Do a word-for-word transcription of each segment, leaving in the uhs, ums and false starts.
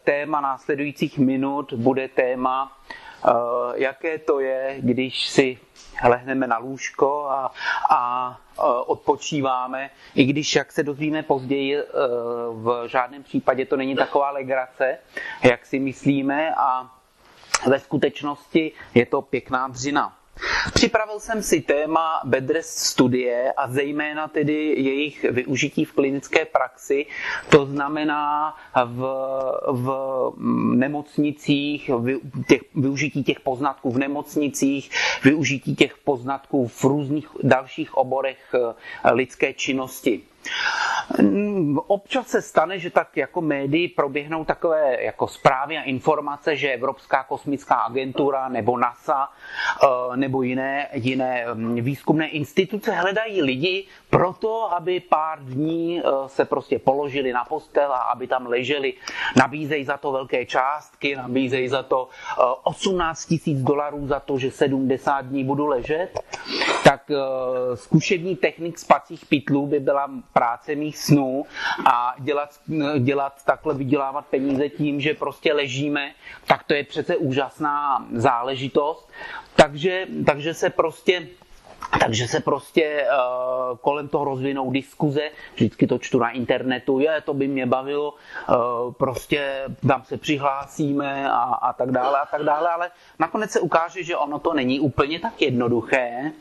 Téma následujících minut bude téma, jaké to je, když si lehneme na lůžko a, a odpočíváme, i když, jak se dozvíme později, v žádném případě to není taková legrace, jak si myslíme, a ve skutečnosti je to pěkná dřina. Připravil jsem si téma bed rest studie a zejména tedy jejich využití v klinické praxi, to znamená v, v nemocnicích, vy, těch, využití těch poznatků v nemocnicích, využití těch poznatků v různých dalších oborech lidské činnosti. Občas se stane, že tak jako médii proběhnou takové jako zprávy a informace, že Evropská kosmická agentura nebo NASA nebo jiné, jiné výzkumné instituce hledají lidi proto, aby pár dní se prostě položili na postel a aby tam leželi. Nabízejí za to velké částky, nabízejí za to osmnáct tisíc dolarů za to, že sedmdesát dní budu ležet. Tak zkušební technik spacích pytlů by byla práce mých snů a dělat, dělat takhle, vydělávat peníze tím, že prostě ležíme, tak to je přece úžasná záležitost. Takže, takže se prostě Takže se prostě uh, kolem toho rozvinou diskuze, vždycky to čtu na internetu, je, to by mě bavilo, uh, prostě tam se přihlásíme a, a tak dále a tak dále, ale nakonec se ukáže, že ono to není úplně tak jednoduché.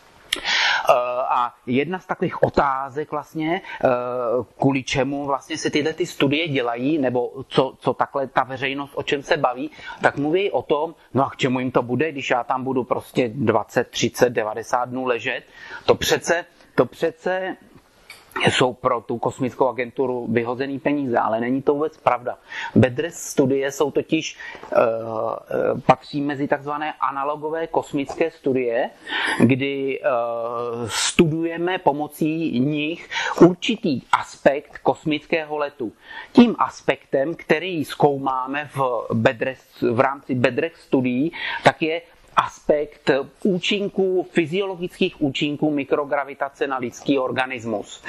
A jedna z takových otázek vlastně, kvůli čemu vlastně se tyhle ty studie dělají, nebo co, co takhle ta veřejnost, o čem se baví, tak mluví o tom, no a k čemu jim to bude, když já tam budu prostě dvacet, třicet, devadesát dnů ležet. To přece, to přece jsou pro tu kosmickou agenturu vyhozený peníze, ale není to vůbec pravda. Bed rest studie jsou totiž, uh, patří mezi takzvané analogové kosmické studie, kdy uh, studujeme pomocí nich určitý aspekt kosmického letu. Tím aspektem, který zkoumáme v, bed rest, v rámci bed rest studií, tak je aspekt účinků, fyziologických účinků mikrogravitace na lidský organismus.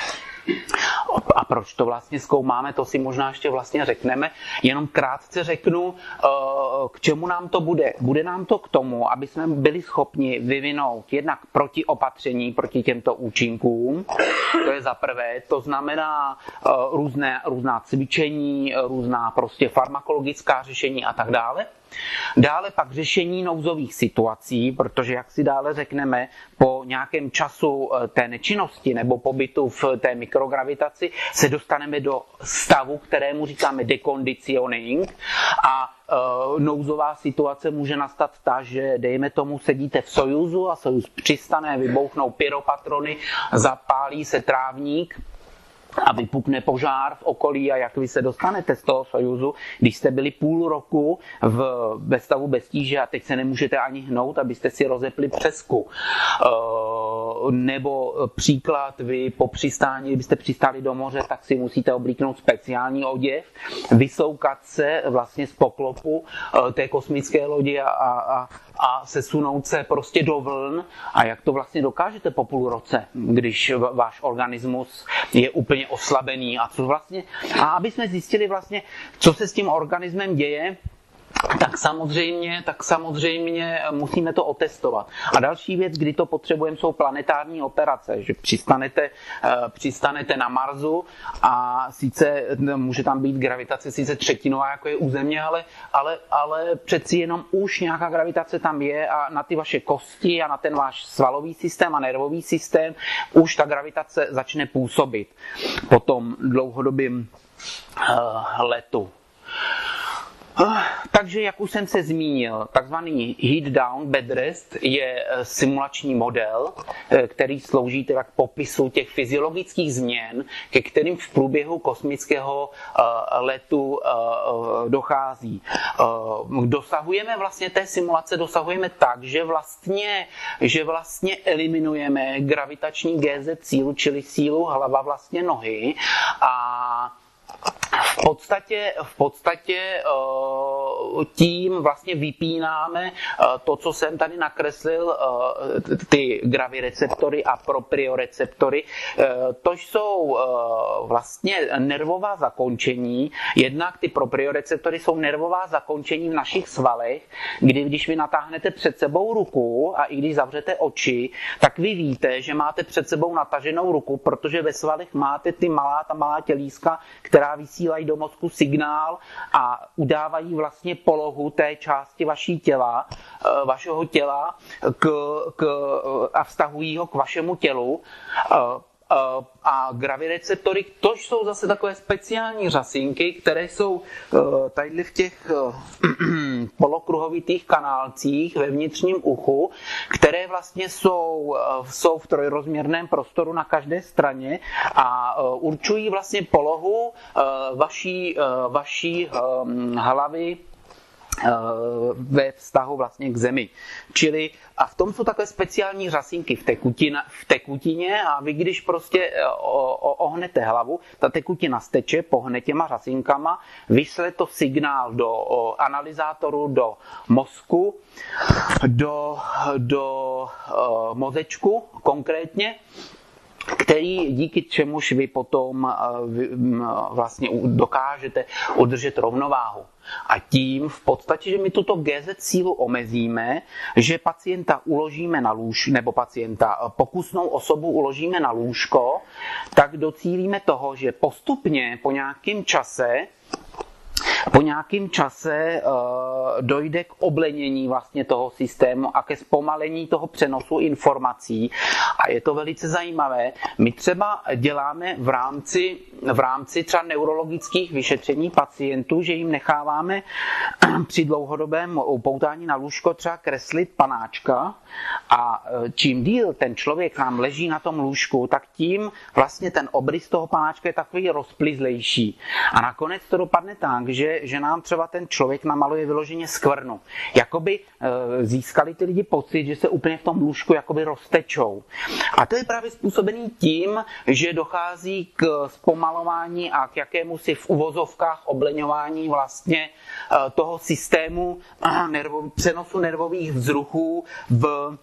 A proč to vlastně zkoumáme, to si možná ještě vlastně řekneme. Jenom krátce řeknu, k čemu nám to bude. Bude nám to k tomu, aby jsme byli schopni vyvinout jednak protiopatření proti těmto účinkům. To je za prvé, to znamená různé, různá cvičení, různá prostě farmakologická řešení a tak dále. Dále pak řešení nouzových situací, protože jak si dále řekneme, po nějakém času té nečinnosti nebo pobytu v té mikrogravitaci se dostaneme do stavu, kterému říkáme deconditioning, a e, nouzová situace může nastat ta, že dejme tomu sedíte v Sojuzu a Sojuz přistane, vybouchnou pyropatrony, zapálí se trávník a vypukne požár v okolí, a jak vy se dostanete z toho Sojuzu, když jste byli půl roku v, ve stavu bez tíže a teď se nemůžete ani hnout, abyste si rozepli přesku. E, nebo příklad, vy po přistání, kdybyste přistáli do moře, tak si musíte oblíknout speciální oděv, vysoukat se vlastně z poklopu e, té kosmické lodi a, a, a sesunout se prostě do vln. A jak to vlastně dokážete po půl roce, když váš organismus je úplně oslabený, a co vlastně, a aby jsme zjistili vlastně, co se s tím organismem děje, tak samozřejmě, tak samozřejmě musíme to otestovat. A další věc, kdy to potřebujeme, jsou planetární operace, že přistanete, přistanete na Marsu a sice může tam být gravitace sice třetinová, jako je u Země, ale, ale, ale přeci jenom už nějaká gravitace tam je a na ty vaše kosti a na ten váš svalový systém a nervový systém už ta gravitace začne působit po tom dlouhodobém uh, letu. Takže, jak už jsem se zmínil, takzvaný heat down bed rest je simulační model, který slouží teda k popisu těch fyziologických změn, ke kterým v průběhu kosmického letu dochází. Dosahujeme vlastně té simulace, dosahujeme tak, že vlastně, že vlastně eliminujeme gravitační G Z sílu, čili sílu hlava vlastně nohy, a v podstatě, v podstatě tím vlastně vypínáme to, co jsem tady nakreslil, ty gravireceptory a proprioreceptory. To jsou vlastně nervová zakončení. Jednak ty proprioreceptory jsou nervová zakončení v našich svalech, kdy když vy natáhnete před sebou ruku a i když zavřete oči, tak vy víte, že máte před sebou nataženou ruku, protože ve svalech máte ty malá, ta malá tělíska, která vysílají do mozku signál a udávají vlastně polohu té části vaší těla, vašeho těla k, k, a vztahují ho k vašemu tělu. A gravireceptory, to jsou zase takové speciální řasinky, které jsou tady v těch polokruhovitých kanálcích ve vnitřním uchu, které vlastně jsou, jsou v trojrozměrném prostoru na každé straně a určují vlastně polohu vaší, vaší hlavy ve vztahu vlastně k zemi. Čili a v tom jsou takové speciální řasinky v, tekutina, v tekutině a vy když prostě o, o, ohnete hlavu, ta tekutina steče, pohne těma řasinkama, vyšle to signál do o, analyzátoru, do mozku, do, do o, mozečku konkrétně, který díky čemuž vy potom vlastně dokážete udržet rovnováhu. A tím v podstatě, že my tuto G Z sílu omezíme, že pacienta uložíme na lůžko, nebo pacienta, pokusnou osobu uložíme na lůžko, tak docílíme toho, že postupně po nějakém čase Po nějakém čase uh, dojde k oblenění vlastně toho systému a ke zpomalení toho přenosu informací. A je to velice zajímavé. My třeba děláme v rámci, v rámci třeba neurologických vyšetření pacientů, že jim necháváme při dlouhodobém upoutání na lůžko třeba kreslit panáčka a čím díl ten člověk nám leží na tom lůžku, tak tím vlastně ten obrys toho panáčka je takový rozplizlejší. A nakonec to dopadne tak, že že nám třeba ten člověk namaluje vyloženě skvrnu. Jakoby e, získali ty lidi pocit, že se úplně v tom lůžku jakoby roztečou. A to je právě způsobený tím, že dochází k zpomalování a k jakémusi v uvozovkách obleňování vlastně e, toho systému e, nervov, přenosu nervových vzruchů v,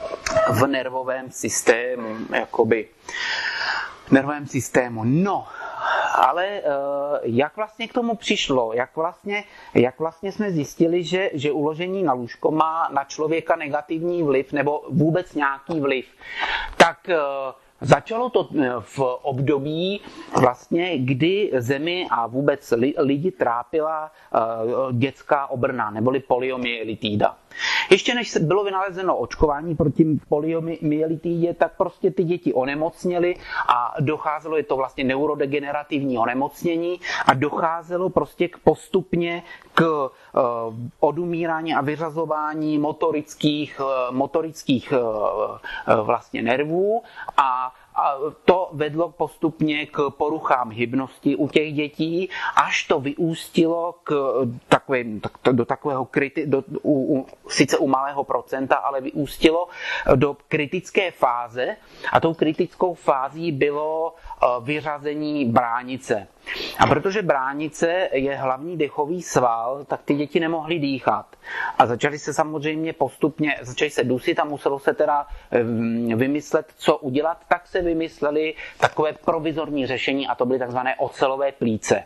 v nervovém systému. Jakoby. nervovém systému. No, ale jak vlastně k tomu přišlo? Jak vlastně, jak vlastně jsme zjistili, že, že uložení na lůžko má na člověka negativní vliv nebo vůbec nějaký vliv? Tak začalo to v období vlastně, kdy zemi a vůbec lidi trápila dětská obrna neboli poliomyelitída. Ještě než bylo vynalezeno očkování proti poliomyelitidě, tak prostě ty děti onemocněly a docházelo, je to vlastně neurodegenerativní onemocnění a docházelo prostě k postupně k odumírání a vyřazování motorických, motorických vlastně nervů a A to vedlo postupně k poruchám hybnosti u těch dětí, až to vyústilo k takovým, do takového kriti, do, u, u, sice u malého procenta, ale vyústilo do kritické fáze. A tou kritickou fází bylo vyřazení bránice. A protože bránice je hlavní dechový sval, tak ty děti nemohly dýchat. A začaly se samozřejmě postupně, začaly se dusit a muselo se teda vymyslet, co udělat, tak se vymysleli takové provizorní řešení a to byly takzvané ocelové plíce.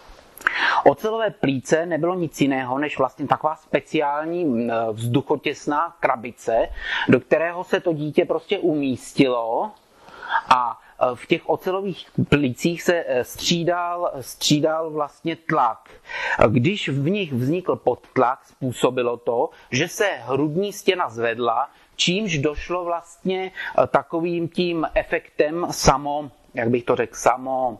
Ocelové plíce nebylo nic jiného, než vlastně taková speciální vzduchotěsná krabice, do kterého se to dítě prostě umístilo a v těch ocelových plících se střídal, střídal vlastně tlak. Když v nich vznikl podtlak, způsobilo to, že se hrudní stěna zvedla, čímž došlo vlastně takovým tím efektem samo, jak bych to řekl, samo...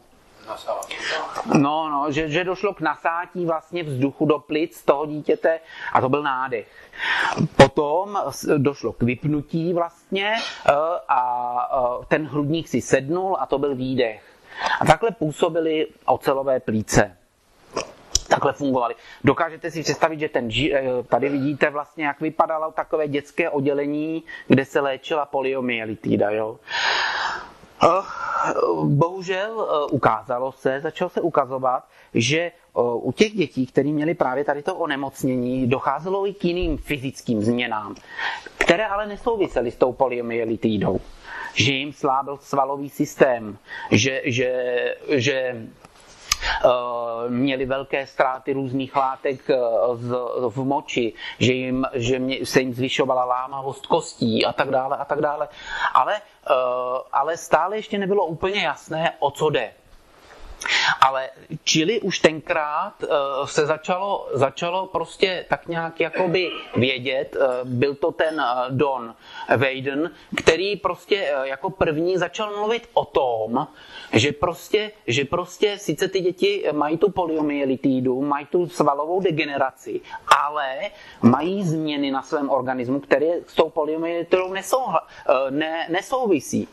No, no, že, že došlo k nasátí vlastně vzduchu do plic toho dítěte a to byl nádech. Potom došlo k vypnutí vlastně a ten hrudník si sednul a to byl výdech. A takhle působily ocelové plíce. Takhle fungovaly. Dokážete si představit, že ten, tady vidíte vlastně, jak vypadalo takové dětské oddělení, kde se léčila poliomyelitida, jo? bohužel ukázalo se, začalo se ukazovat, že u těch dětí, které měly právě tady to onemocnění, docházelo i k jiným fyzickým změnám, které ale nesouvisely s tou poliomyelitidou. Že jim slábil svalový systém, že, že, že uh, měli velké ztráty různých látek uh, z, v moči, že, jim, že mě, se jim zvyšovala lámavost kostí a tak dále a tak dále. Ale, uh, ale stále ještě nebylo úplně jasné, o co jde. Ale čili už tenkrát uh, se začalo, začalo prostě tak nějak jakoby vědět, uh, byl to ten uh, Don Weyden, který prostě uh, jako první začal mluvit o tom, že prostě, že prostě sice ty děti mají tu poliomyelitidu, mají tu svalovou degeneraci, ale mají změny na svém organismu, které s tou poliomyelitidou nesou, uh, ne, nesouvisí.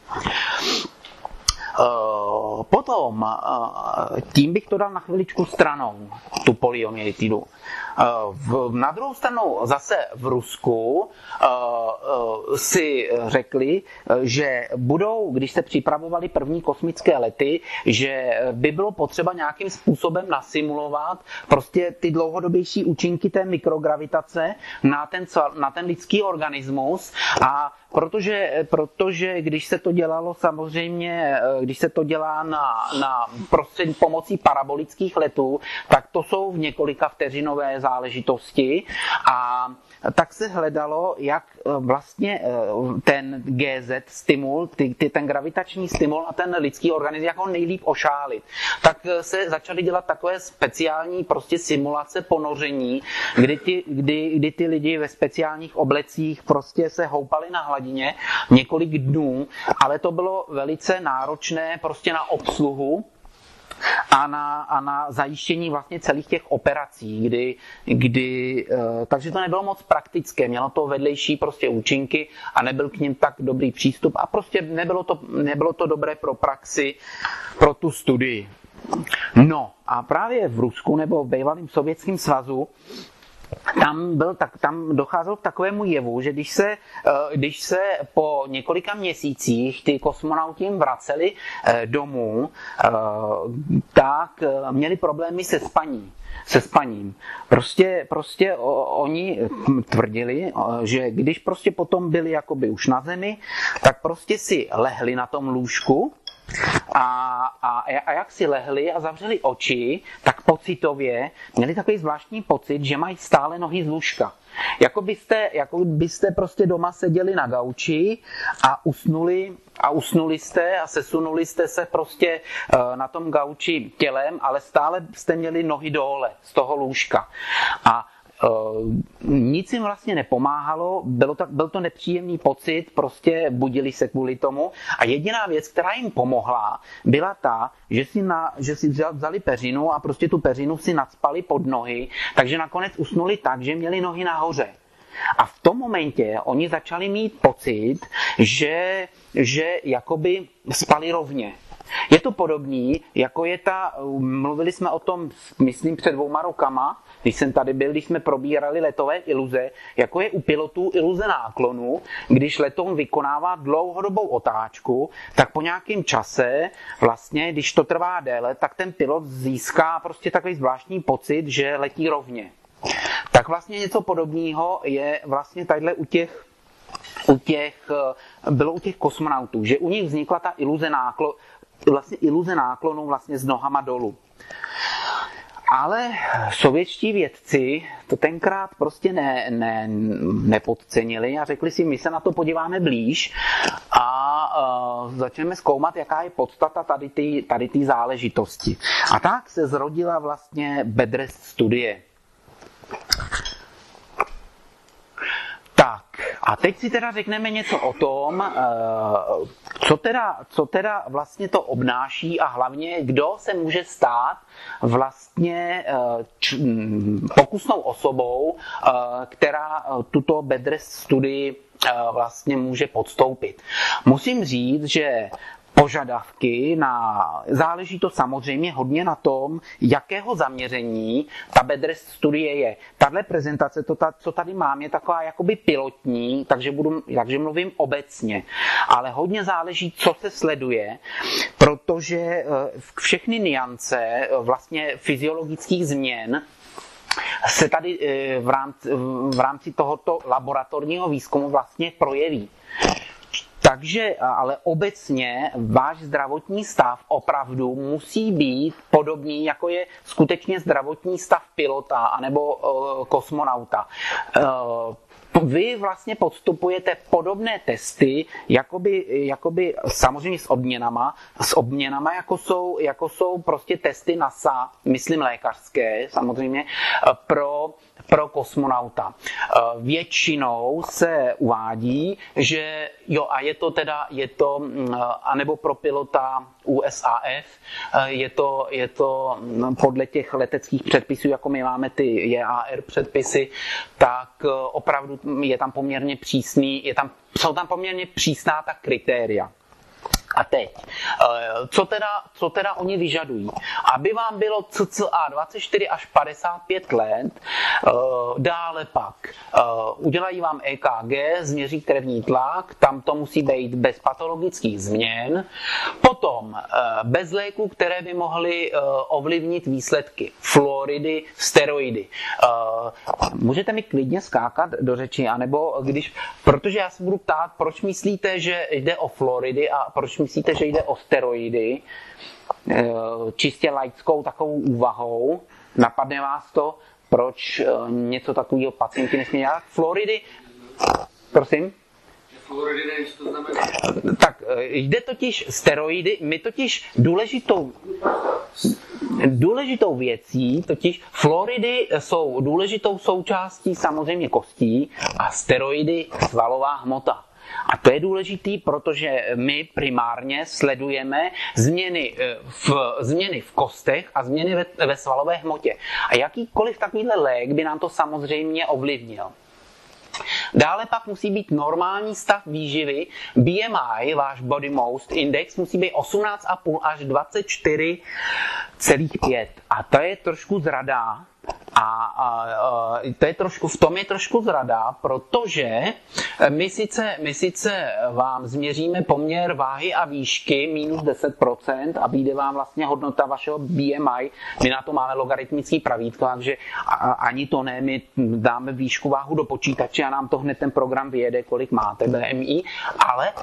Uh, potom, uh, tím bych to dal na chviličku stranou, tu poliomyelitidu. Uh, v, na druhou stranu zase v Rusku uh, uh, si řekli, že budou, když se připravovali první kosmické lety, že by bylo potřeba nějakým způsobem nasimulovat prostě ty dlouhodobější účinky té mikrogravitace na ten, na ten lidský organismus. A Protože, protože když se to dělalo samozřejmě, když se to dělá na, na prostřed, pomocí parabolických letů, tak to jsou v několika vteřinové záležitosti a tak se hledalo, jak vlastně ten G Z stimul, ty, ty, ten gravitační stimul na ten lidský organismus, jak ho nejlíp ošálit. Tak se začaly dělat takové speciální prostě simulace ponoření, kdy ty, kdy, kdy ty lidi ve speciálních oblecích prostě se houpali na hladině několik dnů, ale to bylo velice náročné prostě na obsluhu a na, a na zajištění vlastně celých těch operací, kdy, kdy, takže to nebylo moc praktické, mělo to vedlejší prostě účinky a nebyl k nim tak dobrý přístup a prostě nebylo to, nebylo to dobré pro praxi, pro tu studii. No a právě v Rusku nebo v bývalém Sovětském svazu Tam, byl, tak, tam docházelo k takovému jevu, že když se, když se po několika měsících ty kosmonauti jim vraceli domů, tak měli problémy se spaním. se spaním. Prostě, prostě o, oni tvrdili, že když prostě potom byli jakoby už na zemi, tak prostě si lehli na tom lůžku a, a, a jak si lehli a zavřeli oči, tak pocitově měli takový zvláštní pocit, že mají stále nohy z lůžka. Jako byste, jako byste prostě doma seděli na gauči a usnuli a usnuli jste a sesunuli jste se prostě na tom gauči tělem, ale stále jste měli nohy dole z toho lůžka. A Uh, nic jim vlastně nepomáhalo, bylo to, byl to nepříjemný pocit, prostě budili se kvůli tomu a jediná věc, která jim pomohla, byla ta, že si, na, že si vzali peřinu a prostě tu peřinu si nacpali pod nohy, takže nakonec usnuli tak, že měli nohy nahoře. A v tom momentě oni začali mít pocit, že, že jakoby spali rovně. Je to podobný, jako je ta, mluvili jsme o tom, myslím, před dvouma rokama, když jsem tady byl, když jsme probírali letové iluze, jako je u pilotů iluze náklonu, když letoun vykonává dlouhodobou otáčku, tak po nějakém čase, vlastně, když to trvá déle, tak ten pilot získá prostě takový zvláštní pocit, že letí rovně. Tak vlastně něco podobného je vlastně tadyhle u těch, u těch, bylo u těch kosmonautů, že u nich vznikla ta iluze náklonu, vlastně iluze náklonu vlastně s nohama dolů. Ale sovětští vědci to tenkrát prostě ne, ne, nepodcenili a řekli si, my se na to podíváme blíž a uh, začneme zkoumat, jaká je podstata tady ty, tady ty záležitosti. A tak se zrodila vlastně Bedrest studie. Tak, a teď si teda řekneme něco o tom, co teda, co teda vlastně to obnáší a hlavně, kdo se může stát vlastně pokusnou osobou, která tuto Bedrest studii vlastně může podstoupit. Musím říct, že požadavky na, záleží to samozřejmě hodně na tom, jakého zaměření ta bed rest studie je. Tahle prezentace, to, ta, co tady mám, je taková jakoby pilotní, takže, budu, takže mluvím obecně. Ale hodně záleží, co se sleduje, protože všechny nuance vlastně fyziologických změn se tady v rámci, v rámci tohoto laboratorního výzkumu vlastně projeví. Takže, ale obecně váš zdravotní stav opravdu musí být podobný, jako je skutečně zdravotní stav pilota anebo uh, kosmonauta. Uh, Vy vlastně podstupujete podobné testy, jakoby, jakoby samozřejmě s odměnama, s odměnama, jako jsou, jako jsou prostě testy NASA, myslím lékařské, samozřejmě, pro, pro kosmonauta. Většinou se uvádí, že jo, a je to teda, je to, anebo pro pilota U S A F, je to, je to podle těch leteckých předpisů, jako my máme ty J A R předpisy, tak opravdu je tam poměrně přísný, je tam, jsou tam poměrně přísná ta kritéria. A teď, co teda, co teda oni vyžadují? Aby vám bylo cca dvacet čtyři až padesát pět let, dále pak udělají vám E K G, změří krevní tlak, tam to musí být bez patologických změn, potom bez léků, které by mohly ovlivnit výsledky, fluoridy, steroidy. Můžete mi klidně skákat do řeči, anebo když, protože já se budu ptát, proč myslíte, že jde o fluoridy a proč myslíte, že jde o steroidy, čistě laickou takovou úvahou, napadne vás to, proč něco takového pacienti nesmí dělat? Fluoridy, prosím? Fluoridy nevím, co to znamená. Tak jde totiž steroidy, my totiž důležitou, důležitou věcí, totiž fluoridy jsou důležitou součástí samozřejmě kostí a steroidy svalová hmota. A to je důležitý, protože my primárně sledujeme změny v, změny v kostech a změny ve, ve svalové hmotě. A jakýkoliv takovýhle lék by nám to samozřejmě ovlivnil. Dále pak musí být normální stav výživy. B M I, váš Body Mass Index, musí být osmnáct celá pět až dvacet čtyři celá pět. A to je trošku zrada. A, a, a to je trošku, v tom je trošku zrada, protože my sice, my sice vám změříme poměr váhy a výšky minus deset procent a vyjde vám vlastně hodnota vašeho B M I. My na to máme logaritmický pravítko, takže a, ani to ne, my dáme výšku váhu do počítače a nám to hned ten program vyjede, kolik máte B M I, ale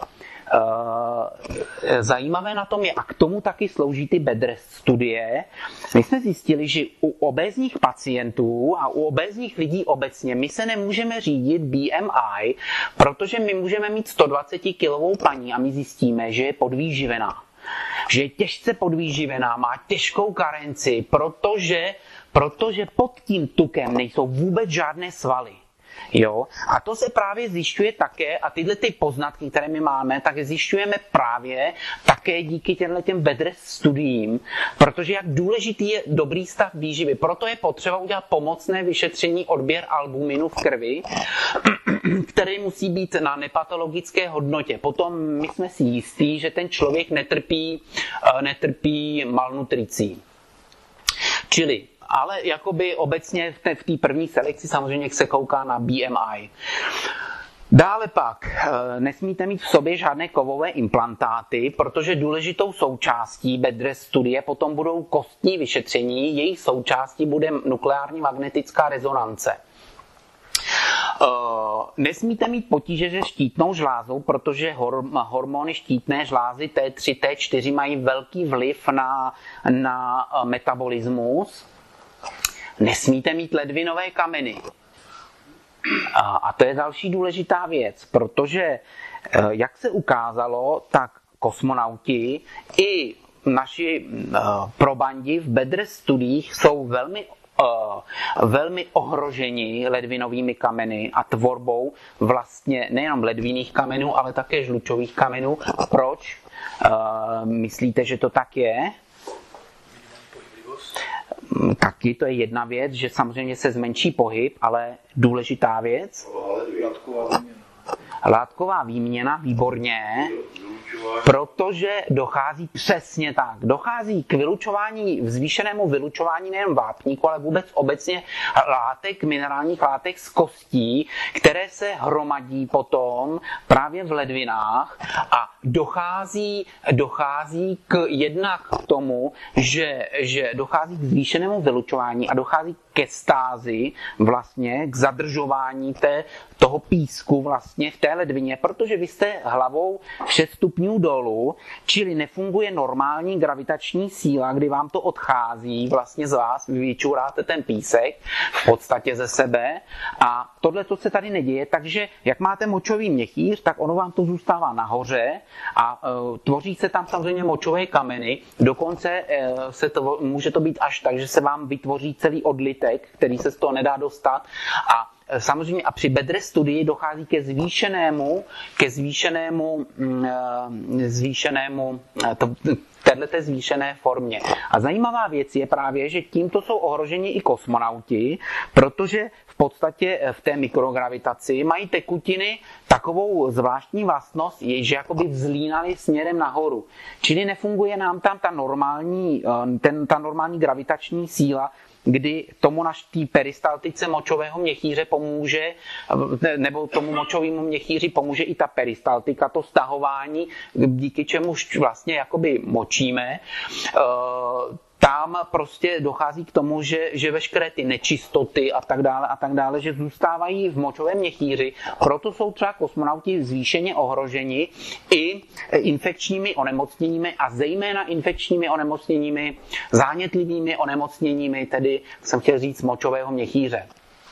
Uh, zajímavé na tom je, a k tomu taky slouží ty bed rest studie. My jsme zjistili, že u obézních pacientů a u obézních lidí obecně my se nemůžeme řídit B M I, protože my můžeme mít sto dvacet kilovou paní a my zjistíme, že je podvýživená. Že je těžce podvýživená, má těžkou karenci, protože, protože pod tím tukem nejsou vůbec žádné svaly. Jo? A to se právě zjišťuje také, a tyhle ty poznatky, které my máme, tak zjišťujeme právě také díky těmhle těm bed rest studiím, protože jak důležitý je dobrý stav výživy. Proto je potřeba udělat pomocné vyšetření odběr albuminu v krvi, který musí být na nepatologické hodnotě. Potom my jsme si jistí, že ten člověk netrpí, netrpí malnutricí. Čili ale jakoby obecně v té první selekci samozřejmě se kouká na B M I. Dále pak nesmíte mít v sobě žádné kovové implantáty, protože důležitou součástí bed rest studie potom budou kostní vyšetření, jejich součástí bude nukleární magnetická rezonance. Uh, nesmíte mít potíže se štítnou žlázou, protože hormony štítné žlázy T tři, T čtyři mají velký vliv na, na metabolismus. Nesmíte mít ledvinové kameny. A, a to je další důležitá věc, protože, jak se ukázalo, tak kosmonauti i naši probandi v bed rest studiích jsou velmi velmi ohroženi ledvinovými kameny a tvorbou vlastně nejenom ledvinných kamenů, ale také žlučových kamenů. Proč? Myslíte, že to tak je? Taky to je jedna věc, že samozřejmě se zmenší pohyb, ale důležitá věc. Látková výměna. Látková výměna, výborně. Žlučová Protože dochází přesně tak. Dochází k vylučování, zvýšenému vylučování nejen vápníku, ale vůbec obecně látek, minerálních látek z kostí, které se hromadí potom právě v ledvinách a dochází, dochází k jednak k tomu, že, že dochází k zvýšenému vylučování a dochází ke stázi, vlastně k zadržování té, toho písku vlastně v té ledvině, protože vy jste hlavou šest stupňů dolů, čili nefunguje normální gravitační síla, kdy vám to odchází vlastně z vás, vy vyčuráte ten písek v podstatě ze sebe a tohle to se tady neděje, takže jak máte močový měchýř, tak ono vám to zůstává nahoře a e, tvoří se tam samozřejmě močové kameny, dokonce e, se to, může to být až tak, že se vám vytvoří celý odlitek, který se z toho nedá dostat a samozřejmě a při bedrest studii dochází ke zvýšenému, ke zvýšenému, zvýšenému to, téhleté zvýšené formě. A zajímavá věc je právě, že tímto jsou ohroženi i kosmonauti, protože v podstatě v té mikrogravitaci mají tekutiny takovou zvláštní vlastnost, že jakoby vzlínaly směrem nahoru. Čili nefunguje nám tam ta normální, ten, ta normální gravitační síla, kdy tomu naš tý peristaltice močového měchýře pomůže, nebo tomu močovému měchýři pomůže i ta peristaltika, to stahování, díky čemuž vlastně jakoby močíme. Tam prostě dochází k tomu, že, že veškeré ty nečistoty a tak dále a tak dále, že zůstávají v močovém měchýři. Proto jsou třeba kosmonauti zvýšeně ohroženi i infekčními onemocněními a zejména infekčními onemocněními, zánětlivými onemocněními, tedy jsem chtěl říct močového měchýře.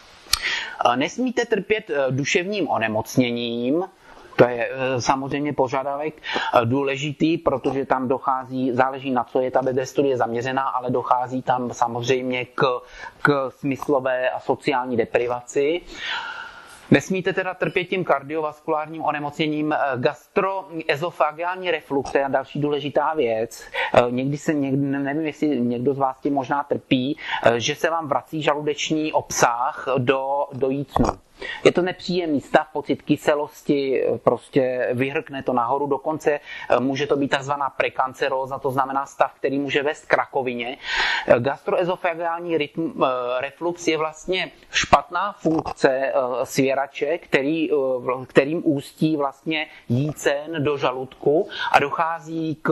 Nesmíte trpět duševním onemocněním. To je samozřejmě požadavek důležitý, protože tam dochází, záleží na co je ta bedrest studie zaměřená, ale dochází tam samozřejmě k, k smyslové a sociální deprivaci. Nesmíte teda trpět tím kardiovaskulárním onemocněním. Gastroezofageální reflux, to je další důležitá věc. Někdy se, někdy, nevím, jestli někdo z vás tím možná trpí, že se vám vrací žaludeční obsah do, do jícnu. Je to nepříjemný stav, pocit kyselosti, prostě vyhrkne to nahoru, dokonce může to být takzvaná prekanceróza, to znamená stav, který může vést k rakovině. Gastroezofageální rytm, reflux je vlastně špatná funkce svěrače, který, kterým ústí vlastně jícen do žaludku a dochází k,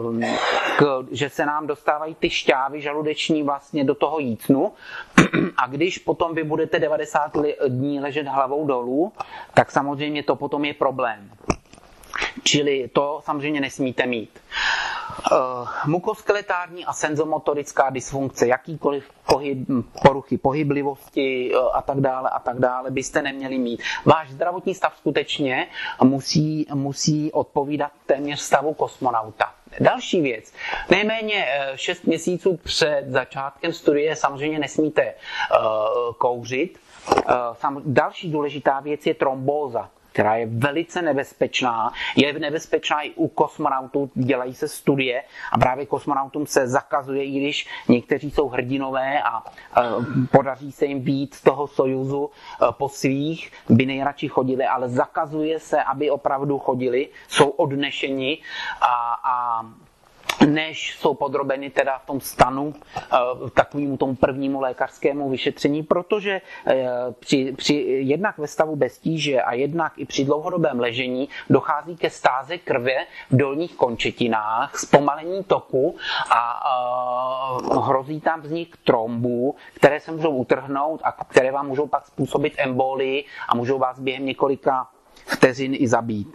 k, že se nám dostávají ty šťávy žaludeční vlastně do toho jícnu a když potom vy budete devadesát dní ležet hlavou dolů, tak samozřejmě to potom je problém. Čili to samozřejmě nesmíte mít. Uh, mukoskeletární a senzomotorická dysfunkce, jakýkoliv pohyb, poruchy pohyblivosti uh, a tak dále a tak dále byste neměli mít. Váš zdravotní stav skutečně musí, musí odpovídat téměř stavu kosmonauta. Další věc. Nejméně šest měsíců před začátkem studie samozřejmě nesmíte uh, kouřit. Uh, další důležitá věc je trombóza, která je velice nebezpečná. Je nebezpečná i u kosmonautů, dělají se studie a právě kosmonautům se zakazuje, i když někteří jsou hrdinové a uh, podaří se jim být z toho Sojuzu uh, po svých, by nejradši chodili, ale zakazuje se, aby opravdu chodili, jsou odnešeni a, a než jsou podrobeni teda v tom stanu takovému tomu prvnímu lékařskému vyšetření, protože při, při, jednak ve stavu bez tíže a jednak i při dlouhodobém ležení dochází ke stáze krve v dolních končetinách, zpomalení toku a, a hrozí tam vznik trombů, které se můžou utrhnout a které vám můžou pak způsobit embolii a můžou vás během několika vteřin i zabít.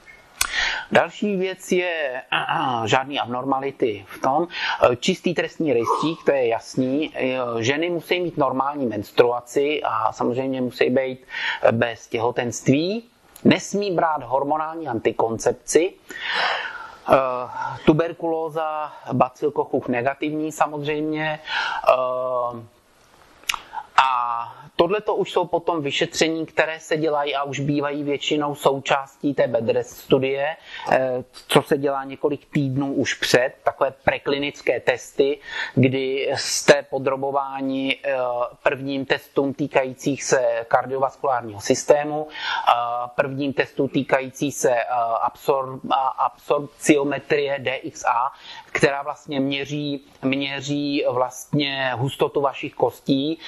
Další věc je uh, žádný abnormality v tom. Čistý trestní rejstřík, to je jasný. Ženy musí mít normální menstruaci a samozřejmě musí být bez těhotenství. Nesmí brát hormonální antikoncepci. Uh, tuberkulóza, bacilkochuch negativní samozřejmě. Uh, A tohle to už jsou potom vyšetření, které se dělají a už bývají většinou součástí té bed rest studie, co se dělá několik týdnů už před, takové preklinické testy, kdy jste podrobováni prvním testům týkajících se kardiovaskulárního systému, prvním testu týkající se absor- absorpciometrie D X A, která vlastně měří, měří vlastně hustotu vašich kostí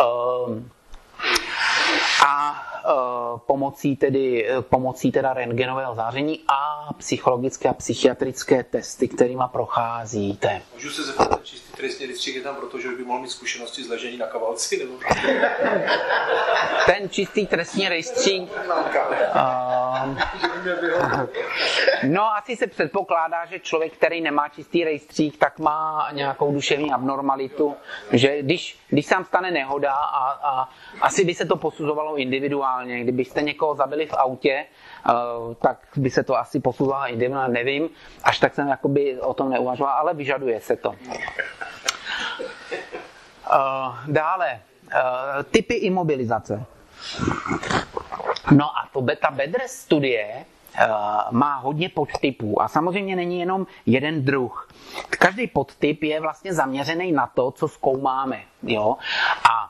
a pomocí, tedy, pomocí teda rentgenového záření a psychologické a psychiatrické testy, kterými procházíte. Můžu se zeptat, ten čistý trestní rejstřík je tam proto, že by mohl mít zkušenosti z ležení na kavalci? Nebo... Ten čistý trestní rejstřík... Uh, no, asi se předpokládá, že člověk, který nemá čistý rejstřík, tak má nějakou duševní abnormalitu, že když, když se tam stane nehoda a, a asi by se to posuzovalo individuálně. Kdybyste někoho zabili v autě, uh, tak by se to asi posuzovalo individuálně, nevím. Až tak jsem jakoby o tom neuvažoval, ale vyžaduje se to. Uh, dále, uh, typy imobilizace. No a to beta bed rest studie uh, má hodně podtypů a samozřejmě není jenom jeden druh. Každý podtyp je vlastně zaměřený na to, co zkoumáme. Jo? A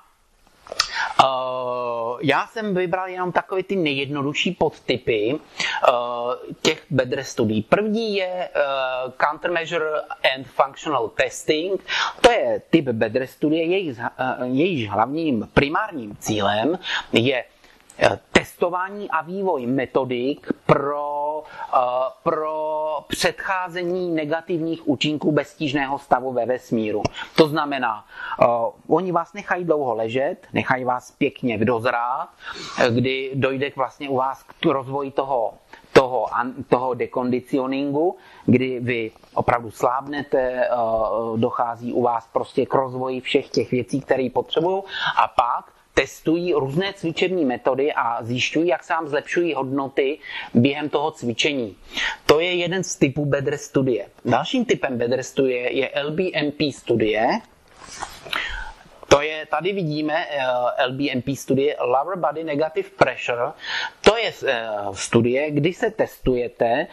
Uh, já jsem vybral jenom takové ty nejjednodušší podtypy uh, těch bed rest studií. První je uh, Countermeasure and Functional Testing. To je typ bed rest studie, jejich, uh, jejíž hlavním primárním cílem je testování a vývoj metodik pro, uh, pro předcházení negativních účinků beztížného stavu ve vesmíru. To znamená, uh, oni vás nechají dlouho ležet, nechají vás pěkně dozrát, kdy dojde vlastně u vás k rozvoji toho, toho, toho dekondicioningu, kdy vy opravdu slábnete, uh, dochází u vás prostě k rozvoji všech těch věcí, které potřebují a pak testují různé cvičební metody a zjišťují, jak se vám zlepšují hodnoty během toho cvičení. To je jeden z typů bed rest studie. Dalším typem bed rest studie je L B M P studie. To je, tady vidíme L B M P studie, Lower Body Negative Pressure. To je studie, kdy se testujete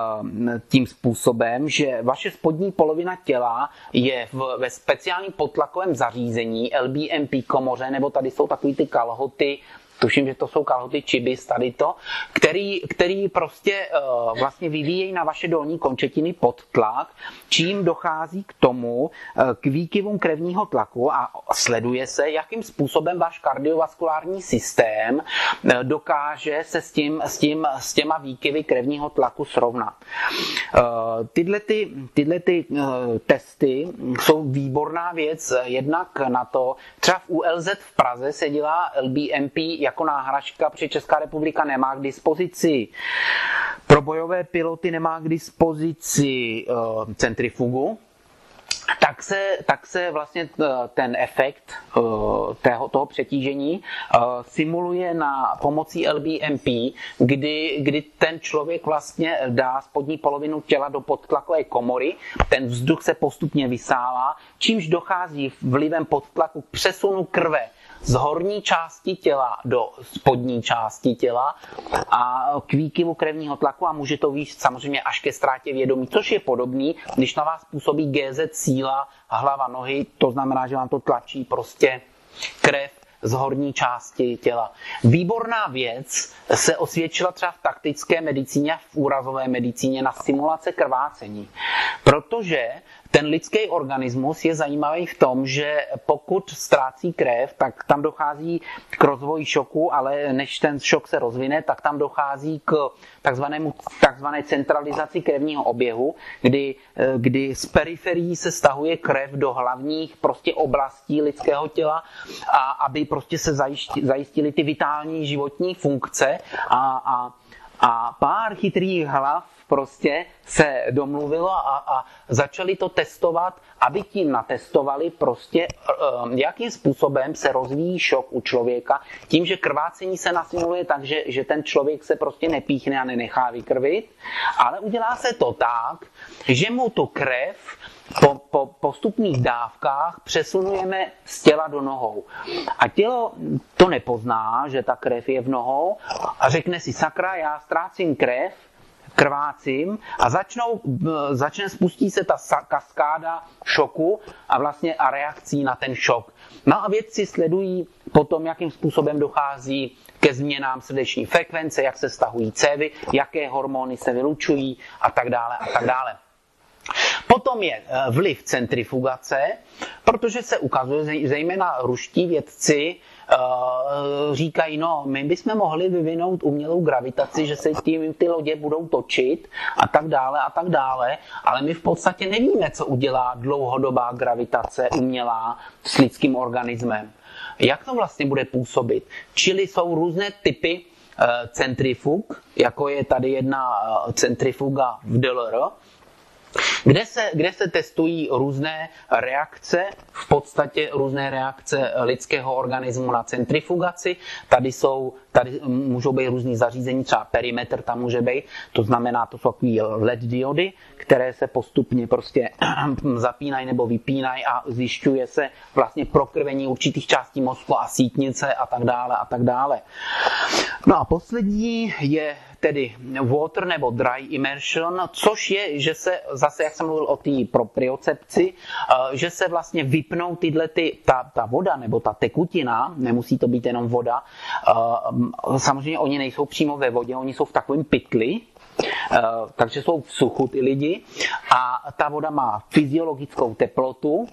tím způsobem, že vaše spodní polovina těla je v, ve speciálním podtlakovém zařízení L B M P komoře, nebo tady jsou takový ty kalhoty, tuším, že to jsou kalhoty Chibis, tady to, který, který prostě uh, vlastně vyvíjejí na vaše dolní končetiny podtlak, čím dochází k tomu, uh, k výkyvům krevního tlaku a sleduje se, jakým způsobem váš kardiovaskulární systém uh, dokáže se s, tím, s, tím, s těma výkyvy krevního tlaku srovnat. Uh, tyhle ty, tyhle ty uh, testy jsou výborná věc, jednak na to, třeba v U L Z v Praze se dělá L B M P jako náhražka, protože Česká republika nemá k dispozici pro bojové piloty, nemá k dispozici uh, centrifugu, tak se, tak se vlastně ten efekt uh, tého, toho přetížení uh, simuluje na pomocí L B M P, kdy, kdy ten člověk vlastně dá spodní polovinu těla do podtlakové komory, ten vzduch se postupně vysává, čímž dochází vlivem podtlaku k přesunu krve z horní části těla do spodní části těla a k výkyvu krevního tlaku a může to výjít samozřejmě až ke ztrátě vědomí, což je podobný, když na vás působí G Z síla hlava nohy, to znamená, že vám to tlačí prostě krev z horní části těla. Výborná věc se osvědčila třeba v taktické medicíně a v úrazové medicíně na simulace krvácení, protože ten lidský organismus je zajímavý v tom, že pokud ztrácí krev, tak tam dochází k rozvoji šoku, ale než ten šok se rozvine, tak tam dochází k takzvanému, takzvané centralizaci krevního oběhu, kdy, kdy z periferií se stahuje krev do hlavních prostě oblastí lidského těla, a aby prostě se zajistily ty vitální životní funkce a, a, a pár chytrých hlav prostě se domluvilo a, a začali to testovat, aby tím natestovali prostě, jakým způsobem se rozvíjí šok u člověka, tím, že krvácení se nasimuluje tak, že, že ten člověk se prostě nepíchne a nenechá vykrvit, ale udělá se to tak, že mu tu krev po, po postupných dávkách přesunujeme z těla do nohou. A tělo to nepozná, že ta krev je v nohou a řekne si, sakra, já ztrácím krev, krvácím a začnou, začne spustí se ta kaskáda šoku a vlastně a reakcí na ten šok. No a vědci sledují potom, jakým způsobem dochází ke změnám srdeční frekvence, jak se stahují cévy, jaké hormony se vylučují a tak dále a tak dále. Potom je vliv centrifugace, protože se ukazuje, zejména ruští vědci říkají, no, my bychom mohli vyvinout umělou gravitaci, že se tím ty lodě budou točit a tak dále a tak dále, ale my v podstatě nevíme, co udělá dlouhodobá gravitace umělá s lidským organismem. Jak to vlastně bude působit? Čili jsou různé typy centrifug, jako je tady jedna centrifuga v D L R, Kde se, kde se testují různé reakce, v podstatě různé reakce lidského organismu na centrifugaci. Tady, jsou, tady můžou být různý zařízení, třeba perimetr tam může být, to znamená, to jsou takový L E D diody, které se postupně prostě zapínají nebo vypínají a zjišťuje se vlastně prokrvení určitých částí mozku a sítnice a tak dále a tak dále. No a poslední je tedy water nebo dry immersion, což je, že se zase, jak jsem mluvil o té propriocepci, že se vlastně vypnou tyhle ty, ta, ta voda nebo ta tekutina, nemusí to být jenom voda, samozřejmě oni nejsou přímo ve vodě, oni jsou v takovém pytli, takže jsou v suchu ty lidi a ta voda má fyziologickou teplotu,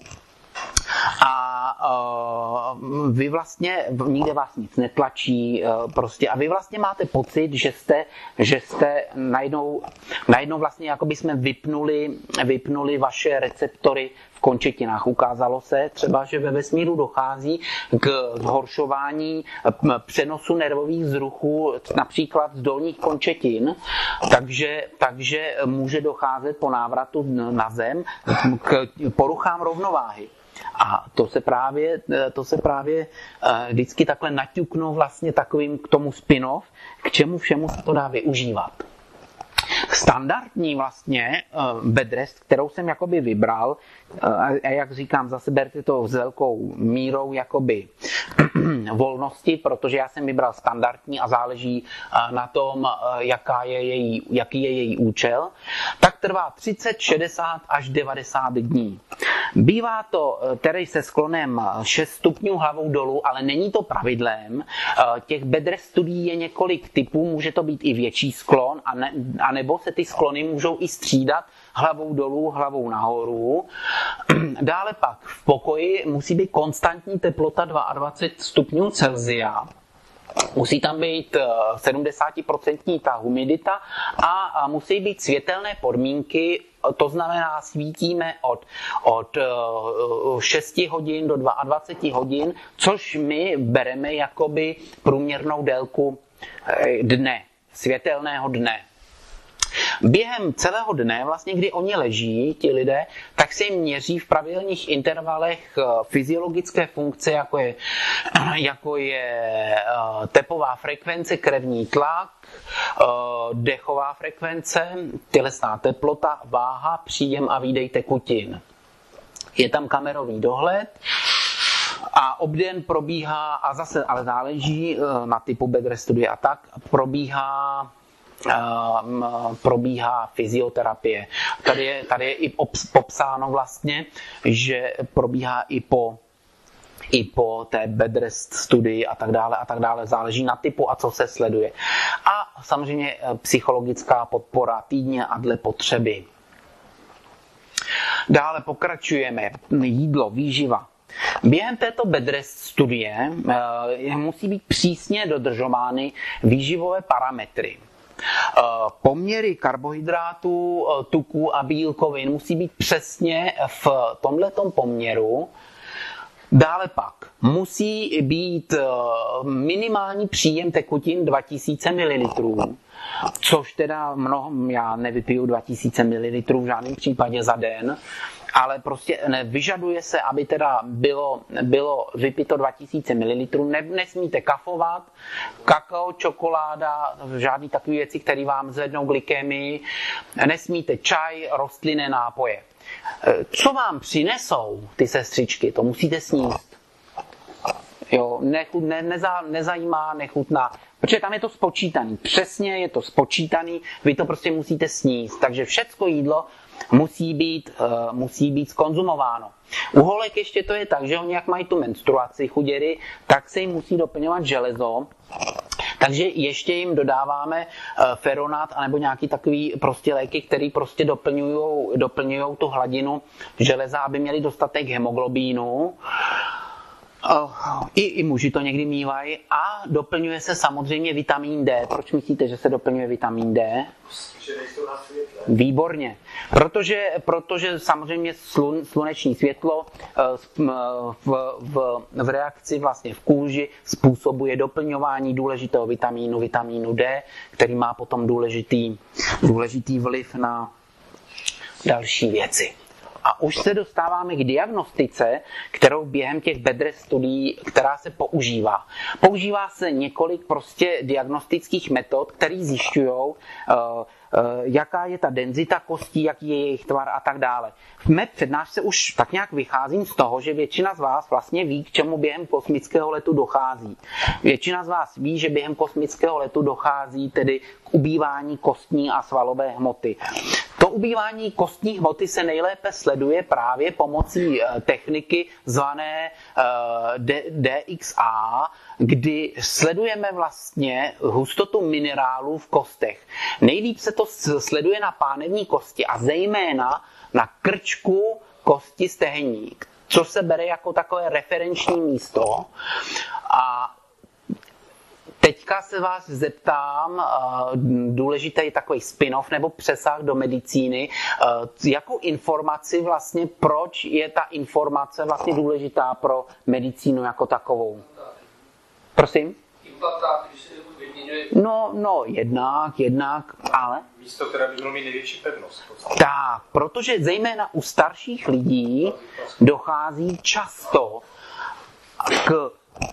a uh, vy vlastně, nikde vás nic netlačí uh, prostě a vy vlastně máte pocit, že jste, že jste najednou, najednou vlastně jako by jsme vypnuli, vypnuli vaše receptory v končetinách. Ukázalo se třeba, že ve vesmíru dochází k zhoršování přenosu nervových vzruchů například z dolních končetin, takže, takže může docházet po návratu na Zem k poruchám rovnováhy. A to se právě, to se právě vždycky takhle naťuknou vlastně takovým k tomu spin-off, k čemu všemu se to dá využívat. Standardní vlastně bedrest, kterou jsem jakoby vybral, a jak říkám, zase berte to s velkou mírou jakoby volnosti, protože já jsem vybral standardní a záleží na tom, jaká je její, jaký je její účel, tak trvá třicet, šedesát až devadesát dní. Bývá to tedy se sklonem šest stupňů hlavou dolů, ale není to pravidlem. Těch bedrest studií je několik typů, může to být i větší sklon, a ne, anebo se ty sklony můžou i střídat hlavou dolů, hlavou nahoru. Dále pak v pokoji musí být konstantní teplota dvacet dva stupňů Celsia. Musí tam být sedmdesát procent ta humidita a musí být světelné podmínky, to znamená svítíme od, od šesti hodin do dvacet dva hodin, což my bereme jakoby průměrnou délku dne, světelného dne. Během celého dne, vlastně kdy oni leží, ti lidé, tak se jim měří v pravidelných intervalech fyziologické funkce, jako je, jako je tepová frekvence, krevní tlak, dechová frekvence, tělesná teplota, váha, příjem a výdej tekutin. Je tam kamerový dohled a obden probíhá, a zase ale záleží na typu bedrest studie a tak, probíhá probíhá fyzioterapie. Tady je, tady je i popsáno vlastně, že probíhá i po, i po té bedrest studii a tak dále a tak dále. Záleží na typu a co se sleduje. A samozřejmě psychologická podpora týdně a dle potřeby. Dále pokračujeme. Jídlo, výživa. Během této bedrest studie musí být přísně dodržovány výživové parametry. Poměry karbohydrátů, tuků a bílkovin musí být přesně v tomhletom poměru. Dále pak musí být minimální příjem tekutin dva tisíce mililitrů. což teda mnoho, já nevypiju dva tisíce mililitrů v žádném případě za den, ale prostě vyžaduje se, aby teda bylo, bylo vypito dva tisíce mililitrů, ne, nesmíte kafovat, kakao, čokoláda, žádný takové věci, které vám zvednou glykémii, nesmíte čaj, rostlinné nápoje. Co vám přinesou ty sestřičky, to musíte sníst. Jo, nechut, ne, neza, nezajímá, nechutná, protože tam je to spočítaný. Přesně je to spočítaný, vy to prostě musíte sníst. Takže všecko jídlo musí být, uh, musí být skonzumováno. U holek ještě to je tak, že oni jak mají tu menstruaci chuděry, tak se jim musí doplňovat železo. Takže ještě jim dodáváme uh, feronát anebo nějaký takový prostě léky, které prostě doplňují doplňují tu hladinu železa, aby měli dostatek hemoglobínu. I, I muži to někdy mívají a doplňuje se samozřejmě vitamin D. Proč myslíte, že se doplňuje vitamin D? Že nejsou na světle. Výborně. Protože, protože samozřejmě slun, sluneční světlo v, v, v reakci vlastně v kůži způsobuje doplňování důležitého vitamínu, vitamínu D, který má potom důležitý, důležitý vliv na další věci. A už se dostáváme k diagnostice, kterou během těch bedrest studií, která se používá. Používá se několik prostě diagnostických metod, které zjišťují, uh, uh, jaká je ta denzita kostí, jaký je jejich tvar a tak dále. V mé přednášce už tak nějak vycházím z toho, že většina z vás vlastně ví, k čemu během kosmického letu dochází. Většina z vás ví, že během kosmického letu dochází tedy k ubývání kostní a svalové hmoty. To ubývání kostní hmoty se nejlépe sleduje právě pomocí techniky zvané D X A, kdy sledujeme vlastně hustotu minerálů v kostech. Nejlíp se to sleduje na pánevní kosti a zejména na krčku kosti stehenní, co se bere jako takové referenční místo. A teďka se vás zeptám, důležitý takový spin-off nebo přesah do medicíny, jakou informaci vlastně, proč je ta informace vlastně důležitá pro medicínu jako takovou? Prosím? Implantáty, když se vyměňuje. No, no, jednak, jednak, ale... Místo, které by mělo mít největší pevnost. Tak, protože zejména u starších lidí dochází často k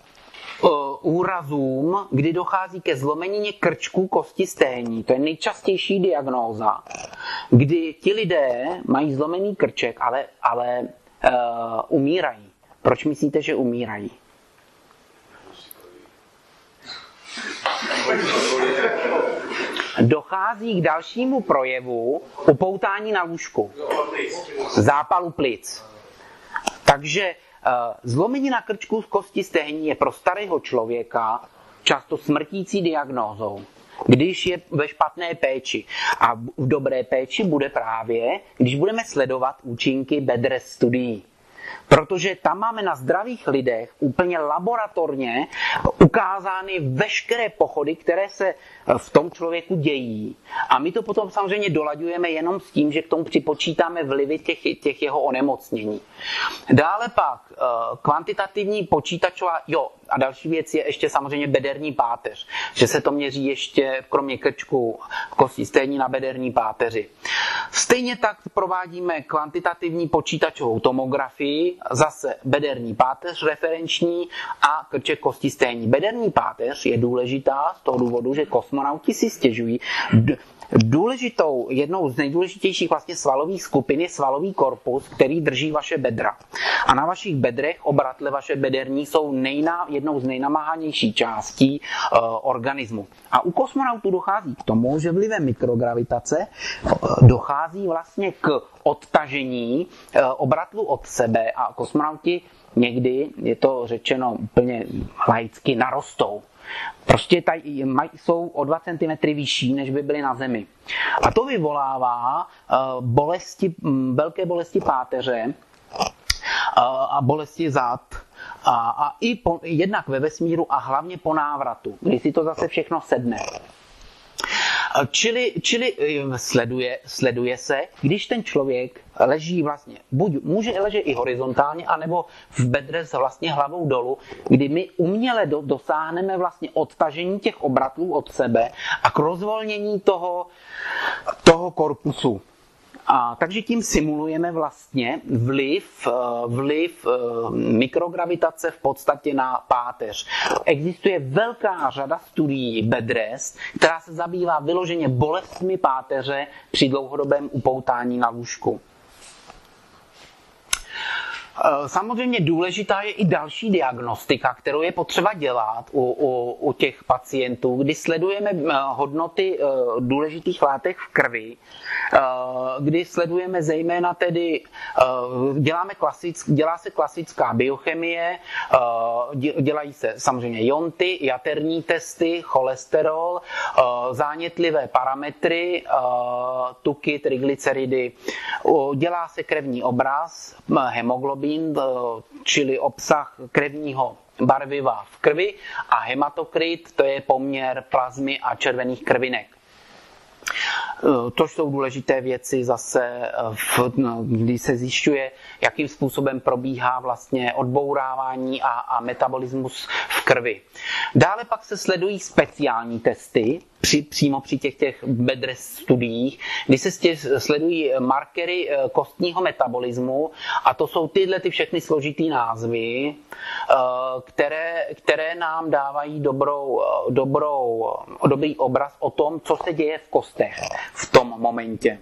úrazům, kdy dochází ke zlomenině krčků kosti stehní. To je nejčastější diagnóza, kdy ti lidé mají zlomený krček, ale, ale uh, umírají. Proč myslíte, že umírají? Dochází k dalšímu projevu upoutání na lůžku. Zápalu plic. Takže zlomenina krčků z kosti stehní je pro starého člověka často smrtící diagnózou, když je ve špatné péči. A v dobré péči bude právě, když budeme sledovat účinky bedrest studií. Protože tam máme na zdravých lidech úplně laboratorně ukázány veškeré pochody, které se v tom člověku dějí. A my to potom samozřejmě dolaďujeme jenom s tím, že k tomu připočítáme vlivy těch, těch jeho onemocnění. Dále pak kvantitativní počítačová, jo, a další věc je ještě samozřejmě bederní páteř, že se to měří ještě kromě krčku kosti stehní na bederní páteři. Stejně tak provádíme kvantitativní počítačovou tomografii, zase bederní páteř referenční a krček kosti stehní. Bederní páteř je důležitá z toho důvodu, že kosmonauti si stěžují. Důležitou, jednou z nejdůležitějších vlastně svalových skupin je svalový korpus, který drží vaše bedra. A na vašich bedrech, obratle vaše bederní, jsou nejna, jednou z nejnamáhanějších částí uh, organismu. A u kosmonautů dochází k tomu, že vlivem mikrogravitace uh, dochází vlastně k odtažení uh, obratlu od sebe a kosmonauti někdy, je to řečeno úplně laicky, narostou. Prostě tady jsou o dva centimetry vyšší, než by byly na Zemi. A to vyvolává uh, bolesti, um, velké bolesti páteře uh, a bolesti zad. A, a i po, jednak ve vesmíru a hlavně po návratu, kdy si to zase všechno sedne. Čili, čili sleduje, sleduje se, když ten člověk leží vlastně, buď může ležet i horizontálně, anebo v bedre s vlastně hlavou dolů, kdy my uměle do, dosáhneme vlastně odtažení těch obratů od sebe a k rozvolnění toho, toho korpusu. A, takže tím simulujeme vlastně vliv, vliv mikrogravitace v podstatě na páteř. Existuje velká řada studií bedrest, která se zabývá vyloženě bolestmi páteře při dlouhodobém upoutání na lůžku. Samozřejmě důležitá je i další diagnostika, kterou je potřeba dělat u, u, u těch pacientů, kdy sledujeme hodnoty důležitých látek v krvi, kdy sledujeme zejména tedy, děláme klasick, dělá se klasická biochemie, dělají se samozřejmě jonty, jaterní testy, cholesterol, zánětlivé parametry, tuky, triglyceridy, dělá se krevní obraz, hemoglobin, čili obsah krevního barviva v krvi, a hematokrit, to je poměr plazmy a červených krvinek. To jsou důležité věci zase, když se zjišťuje, jakým způsobem probíhá vlastně odbourávání a, a metabolismus v krvi. Dále pak se sledují speciální testy, při, přímo při těch, těch bedrest studiích, kdy se sledují markery kostního metabolismu, a to jsou tyhle ty všechny složitý názvy, které, které nám dávají dobrou, dobrou, dobrý obraz o tom, co se děje v kostech v tom momentě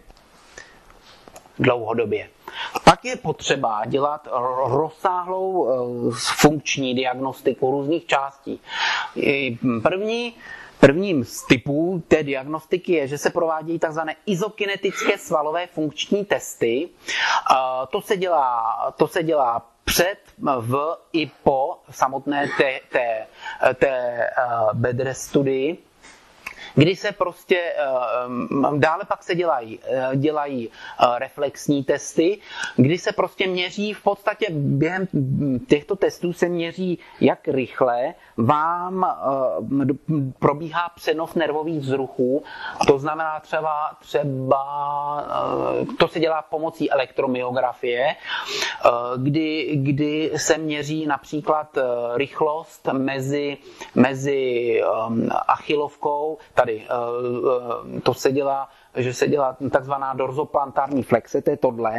dlouhodobě. Pak je potřeba dělat rozsáhlou funkční diagnostiku různých částí. První Prvním z typů té diagnostiky je, že se provádějí tzv. Izokinetické svalové funkční testy. To se dělá, to se dělá před, v i po samotné té, té, té bedrest studii, kdy se prostě, dále pak se dělají, dělají reflexní testy, kdy se prostě měří, v podstatě během těchto testů se měří, jak rychle vám probíhá přenos nervových vzruchů. To znamená třeba, třeba to se dělá pomocí elektromyografie, kdy, kdy se měří například rychlost mezi, mezi achilovkou, tady to se dělá, že se dělá takzvaná dorzoplantární flexe, to je tohle,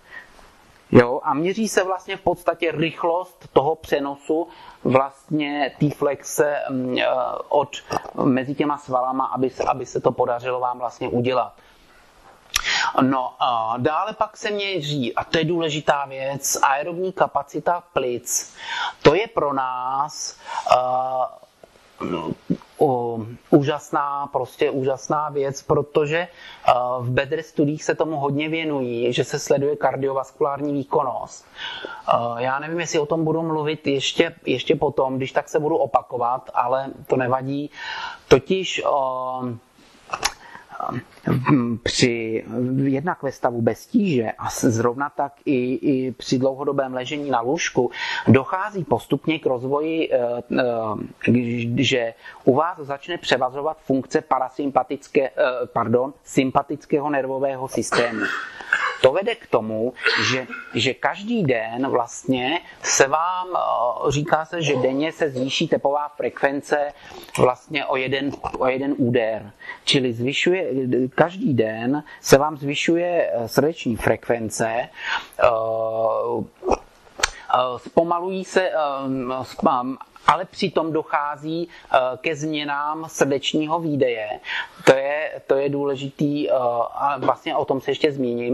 jo, a měří se vlastně v podstatě rychlost toho přenosu vlastně té flexe od, mezi těma svalama, aby se, aby se to podařilo vám vlastně udělat. No a dále pak se měří, a to je důležitá věc, aerobní kapacita plic. To je pro nás uh, uh, úžasná, prostě úžasná věc, protože uh, v bedrest studiích se tomu hodně věnují, že se sleduje kardiovaskulární výkonnost. Uh, já nevím, jestli o tom budu mluvit ještě, ještě potom, když tak se budu opakovat, ale to nevadí. Totiž uh, při jednak ve stavu bez tíže a zrovna tak i, i při dlouhodobém ležení na lůžku dochází postupně k rozvoji, že u vás začne převazovat funkce parasympatické, pardon, sympatického nervového systému. To vede k tomu, že, že každý den vlastně se vám, říká se, že denně se zvýší tepová frekvence vlastně o jeden, o jeden úder. Čili zvyšuje, každý den se vám zvyšuje srdeční frekvence, zpomalují se, ale přitom dochází ke změnám srdečního výdeje. To je, to je důležitý, a vlastně o tom se ještě zmíním.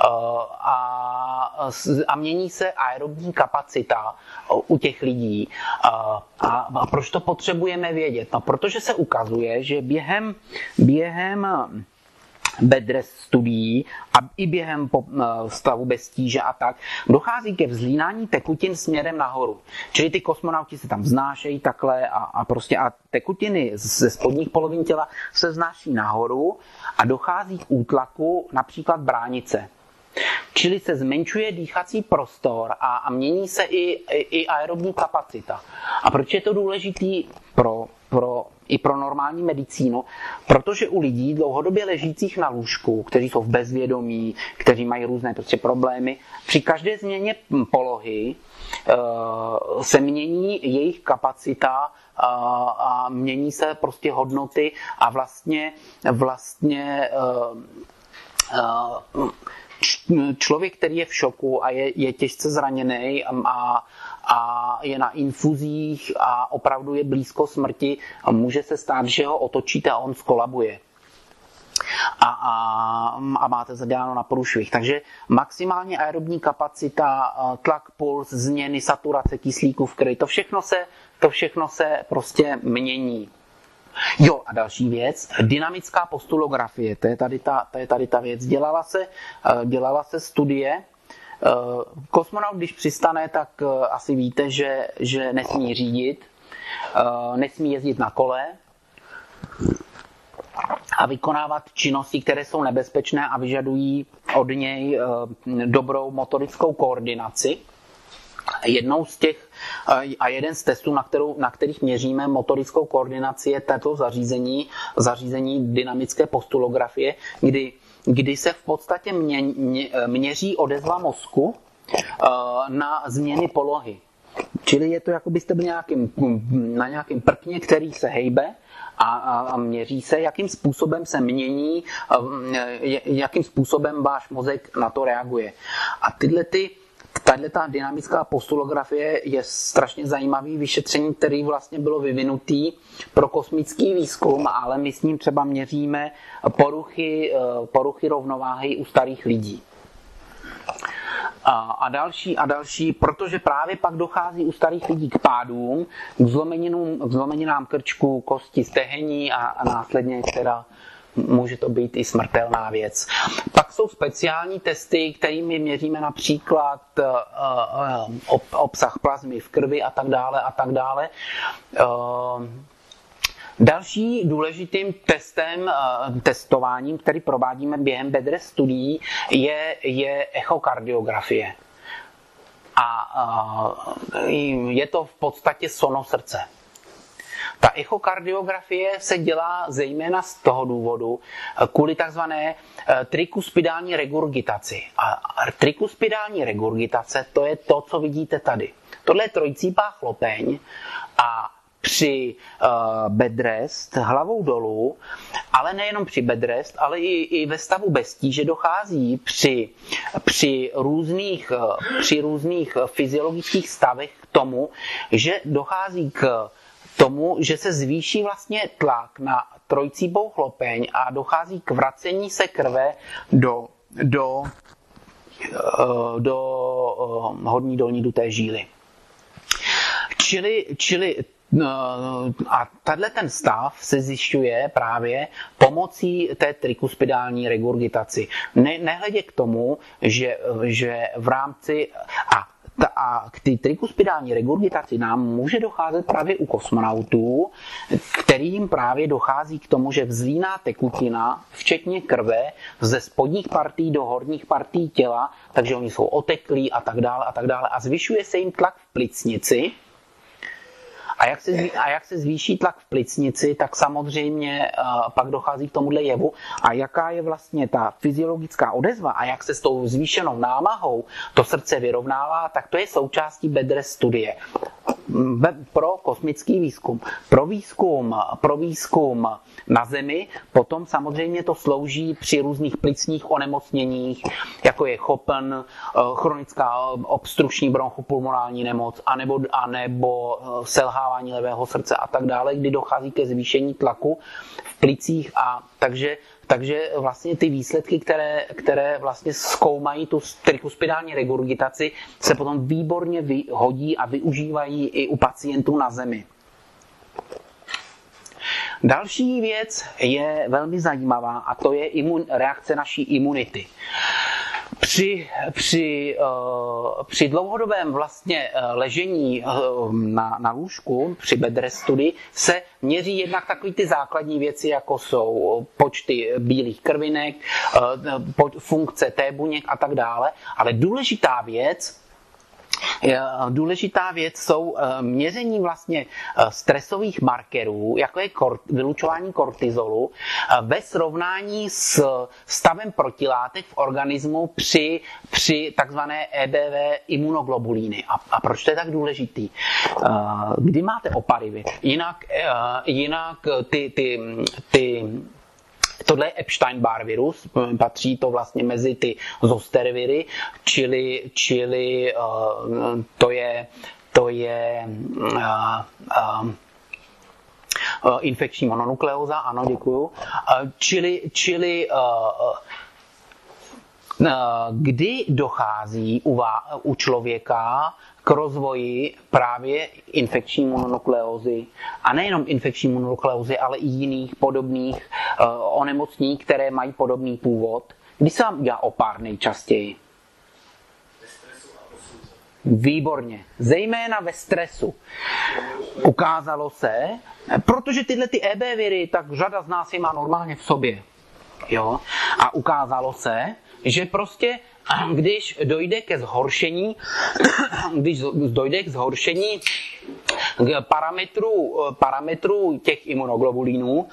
A, a mění se aerobní kapacita u těch lidí. A, a proč to potřebujeme vědět? No, protože se ukazuje, že během, během bedrest studií a i během stavu bez tíže a tak, dochází ke vzlínání tekutin směrem nahoru. Čili ty kosmonauti se tam vznášejí takhle a, a prostě a tekutiny ze spodních polovin těla se vznáší nahoru a dochází k útlaku například bránice. Čili se zmenšuje dýchací prostor a, a mění se i, i, i aerobní kapacita. A proč je to důležitý pro, pro i pro normální medicínu, protože u lidí dlouhodobě ležících na lůžku, kteří jsou v bezvědomí, kteří mají různé prostě problémy, při každé změně polohy uh, se mění jejich kapacita uh, a mění se prostě hodnoty a vlastně, vlastně uh, uh, člověk, který je v šoku a je, je těžce zraněný a, a je na infuzích a opravdu je blízko smrti, může se stát, že ho otočíte a on skolabuje. A, a, a máte zaděláno na průšvih. Takže maximálně aerobní kapacita, tlak, puls, změny, saturace kyslíku v krvi, to všechno se, to všechno se prostě mění. Jo, a další věc, dynamická postulografie, to je tady ta, to je tady ta věc. Dělala se, dělala se studie. Kosmonaut, když přistane, tak asi víte, že, že nesmí řídit, nesmí jezdit na kole a vykonávat činnosti, které jsou nebezpečné a vyžadují od něj dobrou motorickou koordinaci. Jednou z těch a jeden z testů, na, kterou, na kterých měříme motorickou koordinaci, je tato zařízení, zařízení dynamické postulografie, kdy, kdy se v podstatě mě, mě, měří odezva mozku na změny polohy. Čili je to, jako byste byli nějakým, na nějakém prkně, který se hejbe a, a měří se, jakým způsobem se mění, jakým způsobem váš mozek na to reaguje. A tyhle ty Tahle ta dynamická postulografie je strašně zajímavý vyšetření, který vlastně bylo vyvinutý pro kosmický výzkum, ale my s ním třeba měříme poruchy, poruchy rovnováhy u starých lidí. A další, a další, protože právě pak dochází u starých lidí k pádům, k zlomeninám, k zlomeninám krčku, kosti, stehení a, a následně teda může to být i smrtelná věc. Pak jsou speciální testy, kterými měříme například uh, uh, obsah plazmy v krvi a tak dále a tak dále. Uh, další důležitým testem, uh, testováním, který provádíme během bed rest studií, je, je echokardiografie. A uh, je to v podstatě sono srdce. Ta echokardiografie se dělá zejména z toho důvodu kvůli takzvané trikuspidální regurgitaci. A trikuspidální regurgitace, to je to, co vidíte tady. Tohle je trojcípá chlopeň a při uh, bed rest hlavou dolů, ale nejenom při bed rest, ale i, i ve stavu bez tíže dochází při, při, různých, při různých fyziologických stavech k tomu, že dochází k tomu, že se zvýší vlastně tlak na trojcípou chlopeň a dochází k vracení se krve do, do, do horní dolní duté žíly. Čili, čili a tenhle ten stav se zjišťuje právě pomocí té trikuspidální regurgitaci. Ne, nehledě k tomu, že, že v rámci a A k té trikuspidální regurgitaci nám může docházet právě u kosmonautů, kterým právě dochází k tomu, že vzlíná tekutina, včetně krve, ze spodních partí do horních partí těla, takže oni jsou oteklí a tak dále a tak dále. A zvyšuje se jim tlak v plicnici. A jak, se, a jak se zvýší tlak v plicnici, tak samozřejmě uh, pak dochází k tomuhle jevu. A jaká je vlastně ta fyziologická odezva a jak se s tou zvýšenou námahou to srdce vyrovnává, tak to je součástí bed rest studie. Pro kosmický výzkum. Pro výzkum, pro výzkum na Zemi potom samozřejmě to slouží při různých plicních onemocněních, jako je chopen, chronická obstrukční bronchopulmonální nemoc, anebo, anebo selhávání levého srdce a tak dále, kdy dochází ke zvýšení tlaku v plicích a takže Takže vlastně ty výsledky, které, které vlastně zkoumají tu trikuspidální regurgitaci, se potom výborně hodí a využívají i u pacientů na Zemi. Další věc je velmi zajímavá a to je imun, reakce naší imunity. Při, při, uh, při dlouhodobém vlastně ležení uh, na, na lůžku, při bed rest studii, se měří jednak takové ty základní věci, jako jsou počty bílých krvinek, uh, funkce T buněk a tak dále. Ale důležitá věc Důležitá věc jsou měření vlastně stresových markerů, jako je vylučování kortizolu, ve srovnání s stavem protilátek v organismu při, při takzvané E B V imunoglobulíny. A, a proč to je tak důležitý? Kdy máte opary? Jinak, jinak ty, ty, ty tohle je Epstein-Barr virus, patří to vlastně mezi ty zosterviry, čili, čili uh, to je, to je uh, uh, uh, infekční mononukleóza, ano, děkuju. Uh, čili, čili uh, uh, kdy dochází u, vá, u člověka k rozvoji právě infekční mononukleózy. A nejenom infekční mononukleózy, ale i jiných podobných uh, onemocnění, které mají podobný původ. Kdy se vám udělá opár nejčastěji? Ve stresu a osudu. Výborně. Zejména ve stresu. Ukázalo se, protože tyhle ty E B viry, tak řada z nás je má normálně v sobě. Jo? A ukázalo se, že prostě když dojde ke zhoršení, když dojde k zhoršení parametrů, parametrů těch imunoglobulínů,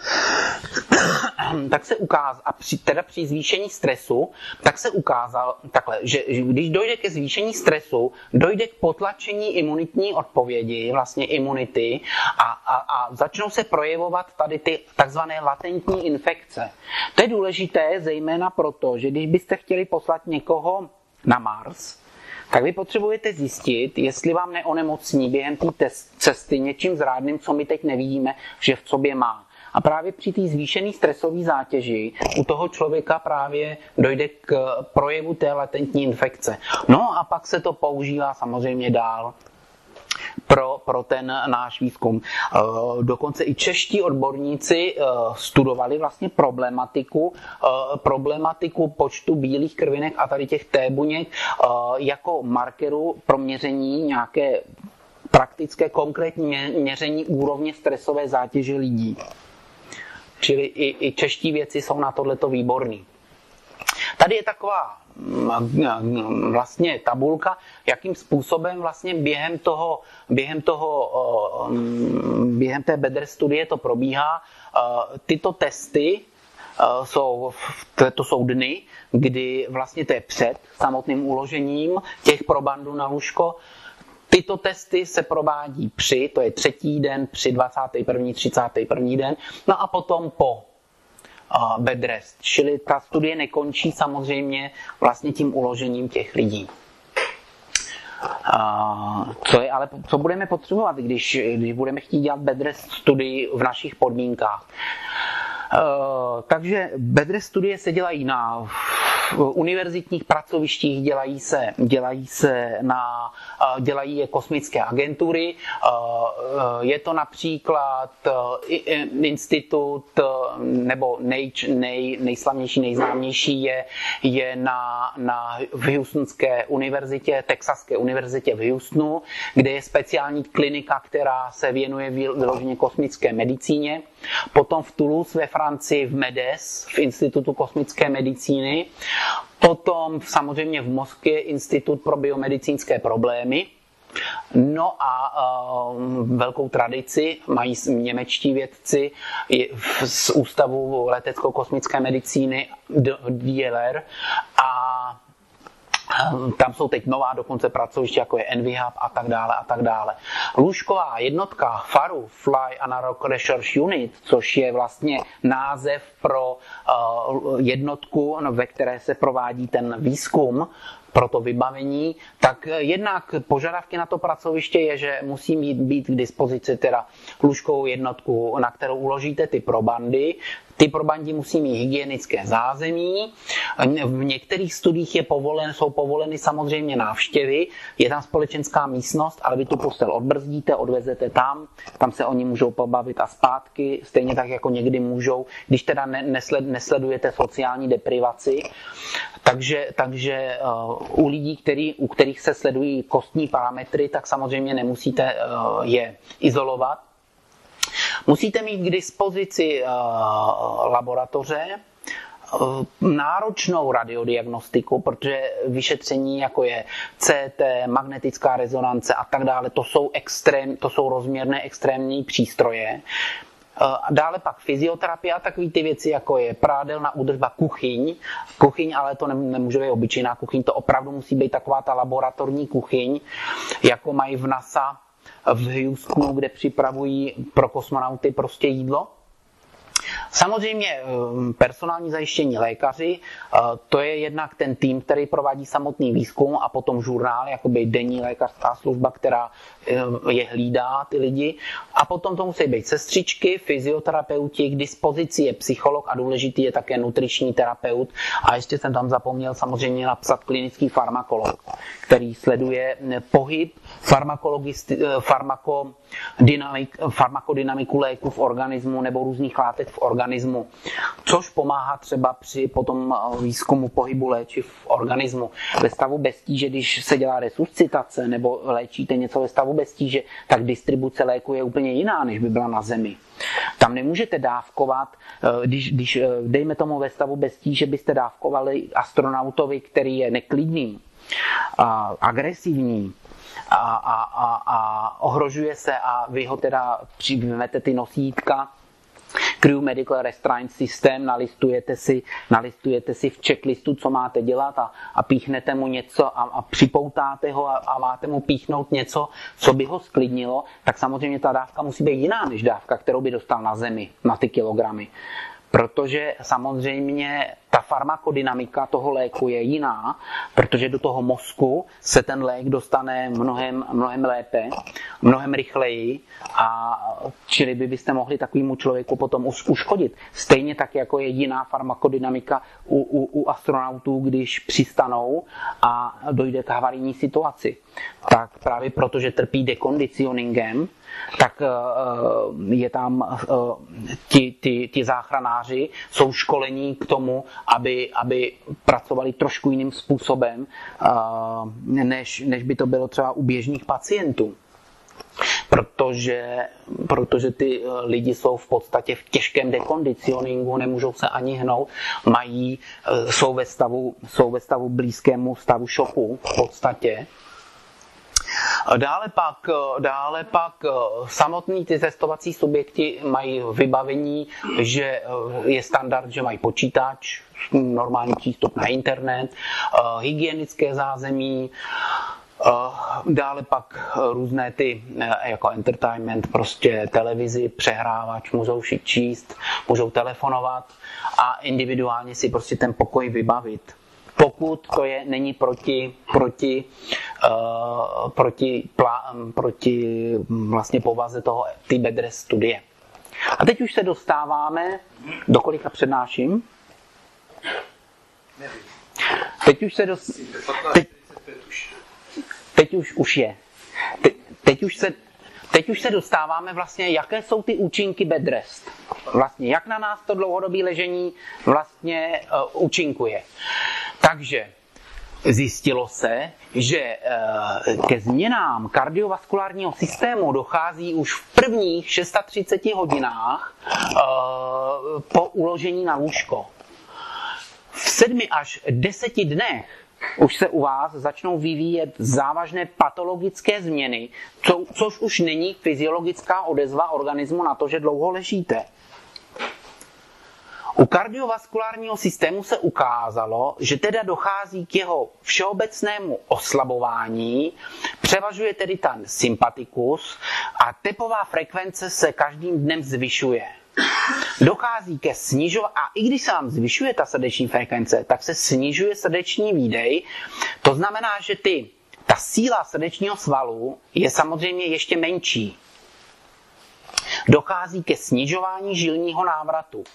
tak se ukázalo, a při, teda při zvýšení stresu, tak se ukázalo takhle, že když dojde ke zvýšení stresu, dojde k potlačení imunitní odpovědi, vlastně imunity, a, a, a začnou se projevovat tady ty takzvané latentní infekce. To je důležité zejména proto, že když byste chtěli poslat někoho na Mars, tak vy potřebujete zjistit, jestli vám neonemocní během té cesty něčím zrádným, co my teď nevidíme, že v sobě má. A právě při té zvýšené stresové zátěži u toho člověka právě dojde k projevu té latentní infekce. No a pak se to používá samozřejmě dál pro, pro ten náš výzkum. Dokonce i čeští odborníci studovali vlastně problematiku, problematiku počtu bílých krvinek a tady těch T buněk jako markeru pro měření nějaké praktické konkrétní měření úrovně stresové zátěže lidí. Čili i, i čeští věci jsou na tohleto výborný. Tady je taková vlastně tabulka, jakým způsobem vlastně během toho, během toho, během té Bedre studie to probíhá. Tyto testy jsou, to jsou dny, kdy vlastně to je před samotným uložením těch probandů na lůžko. Tyto testy se provádí při, to je třetí den, při dvacátém prvním, třicátém prvním den, no a potom po bed rest. Čili ta studie nekončí samozřejmě vlastně tím uložením těch lidí. Co je, ale co budeme potřebovat, když, když budeme chtít dělat bed rest studii v našich podmínkách? Takže bed rest studie se dělají na univerzitních pracovištích, dělají se, dělají se na, dělají je kosmické agentury. Je to například institut, nebo nej, nej, nejslavnější, nejznámější je, je na, na v Houstonské univerzitě, Texaské univerzitě v Houstonu, kde je speciální klinika, která se věnuje vyloženě kosmické medicíně. Potom v Toulouse ve Francii v MEDES, v Institutu kosmické medicíny. Potom samozřejmě v Moskvě Institut pro biomedicínské problémy. No a uh, velkou tradici mají němečtí vědci z Ústavu letecko-kosmické medicíny D L R a tam jsou teď nová dokonce pracoviště, jako je Envihub a tak dále a tak dále. Lůžková jednotka F A R U, Fly Anaerobic Research Unit, což je vlastně název pro uh, jednotku, no, ve které se provádí ten výzkum pro to vybavení, tak jednak požadavky na to pracoviště je, že musí mít být k dispozici teda lůžkovou jednotku, na kterou uložíte ty probandy. Ty probandi musí mít hygienické zázemí. V některých studiích je povolen, jsou povoleny samozřejmě návštěvy. Je tam společenská místnost, ale vy tu postel odbrzdíte, odvezete tam, tam se oni můžou pobavit a zpátky, stejně tak jako někdy můžou, když teda nesled, nesledujete sociální deprivaci. Takže, takže uh, u lidí, který, u kterých se sledují kostní parametry, tak samozřejmě nemusíte uh, je izolovat. Musíte mít k dispozici uh, laboratoře, náročnou radiodiagnostiku, protože vyšetření jako je C T, magnetická rezonance a tak dále, to jsou, extrém, to jsou rozměrné extrémní přístroje. Dále pak fyzioterapie a takové ty věci, jako je prádelná údržba, kuchyň. Kuchyň, ale to nemůže být obyčejná kuchyň, to opravdu musí být taková ta laboratorní kuchyň, jako mají v NASA v Houstonu, kde připravují pro kosmonauty prostě jídlo. Samozřejmě personální zajištění lékaři, to je jednak ten tým, který provádí samotný výzkum a potom žurnál, jakoby denní lékařská služba, která je hlídá ty lidi. A potom to musí být sestřičky, fyzioterapeuti, k dispozici je psycholog a důležitý je také nutriční terapeut. A ještě jsem tam zapomněl samozřejmě napsat klinický farmakolog, který sleduje pohyb, farmakodynamik, farmakodynamiku léku v organismu nebo různých látek v organismu, což pomáhá třeba při potom výzkumu pohybu léčiv v organismu. Ve stavu bez tíže, když se dělá resuscitace nebo léčíte něco ve stavu bez tíže, tak distribuce léku je úplně jiná, než by byla na Zemi. Tam nemůžete dávkovat, když, když dejme tomu ve stavu bez tíže, byste dávkovali astronautovi, který je neklidný, a agresivní, a, a, a, a ohrožuje se a vy ho teda přijmete ty nosítka, Crew Medical Restraint System, nalistujete si, nalistujete si v checklistu, co máte dělat a, a píchnete mu něco a, a připoutáte ho a, a máte mu píchnout něco, co by ho sklidnilo, tak samozřejmě ta dávka musí být jiná než dávka, kterou by dostal na Zemi, na ty kilogramy. Protože samozřejmě ta farmakodynamika toho léku je jiná, protože do toho mozku se ten lék dostane mnohem, mnohem lépe, mnohem rychleji a čili by byste mohli takovému člověku potom uškodit. Stejně tak, jako je jiná farmakodynamika u, u, u astronautů, když přistanou a dojde k havarijní situaci. Tak právě protože trpí dekondicioningem, tak je tam ti, ti, ti záchranáři jsou školení k tomu, aby, aby pracovali trošku jiným způsobem, než, než by to bylo třeba u běžných pacientů. Protože, protože ty lidi jsou v podstatě v těžkém dekondicioningu, nemůžou se ani hnout, mají, jsou ve stavu, jsou ve stavu blízkému stavu šoku v podstatě. Dále pak, dále pak samotní ty testovací subjekty mají vybavení, že je standard, že mají počítač, normální přístup na internet, hygienické zázemí, dále pak různé ty jako entertainment, prostě televizi, přehrávač, můžou číst, můžou telefonovat a individuálně si prostě ten pokoj vybavit. Pokud to je, není proti, proti, uh, proti, plá, proti vlastně povaze toho ty bed rest studie. A teď už se dostáváme, do kolika přednáším? Teď už se dost... Teď, teď už, už je. Teď, teď už se... Teď už se dostáváme vlastně, jaké jsou ty účinky bed rest. Vlastně, jak na nás to dlouhodobé ležení vlastně uh, účinkuje. Takže zjistilo se, že uh, ke změnám kardiovaskulárního systému dochází už v prvních třicet šest hodinách uh, po uložení na lůžko. V sedmi až deseti dnech už se u vás začnou vyvíjet závažné patologické změny, co, což už není fyziologická odezva organismu na to, že dlouho ležíte. U kardiovaskulárního systému se ukázalo, že teda dochází k jeho všeobecnému oslabování, převažuje tedy ten sympatikus a tepová frekvence se každým dnem zvyšuje. Dochází ke snižování, a i když se vám zvyšuje ta srdeční frekvence, tak se snižuje srdeční výdej. To znamená, že ty, ta síla srdečního svalu je samozřejmě ještě menší. Dochází ke snižování žilního návratu.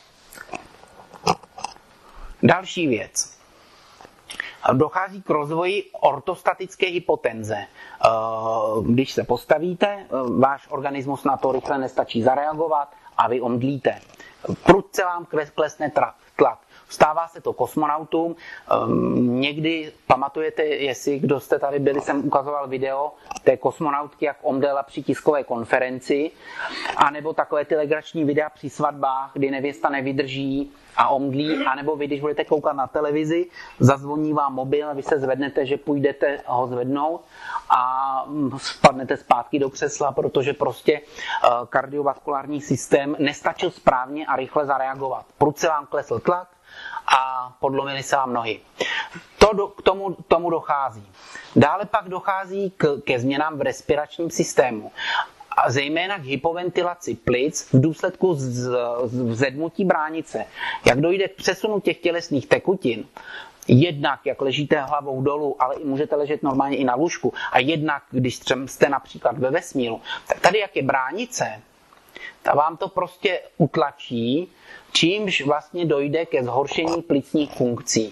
Další věc. Dochází k rozvoji ortostatické hypotenze. Když se postavíte, váš organismus na to rychle nestačí zareagovat a vy omdlíte. Prudce vám klesne tlak. Stává se to kosmonautům. Um, někdy pamatujete, jestli kdo jste tady byli, jsem ukazoval video té kosmonautky, jak omdlela při tiskové konferenci, anebo takové ty legrační videa při svatbách, kdy nevěsta nevydrží a omdlí, anebo vy, když budete koukat na televizi, zazvoní vám mobil a vy se zvednete, že půjdete ho zvednout a spadnete zpátky do křesla, protože prostě kardiovaskulární systém nestačil správně a rychle zareagovat. Prudce vám klesl tlak a podlomily se vám nohy. To do, k tomu, tomu dochází. Dále pak dochází k, ke změnám v respiračním systému. A zejména k hypoventilaci plic v důsledku vzedmutí bránice. Jak dojde k přesunu těch tělesných tekutin, jednak jak ležíte hlavou dolů, ale i můžete ležet normálně i na lůžku, a jednak když jste například ve vesmíru, tak tady jak je bránice, tak vám to prostě utlačí, čímž vlastně dojde ke zhoršení plicních funkcí.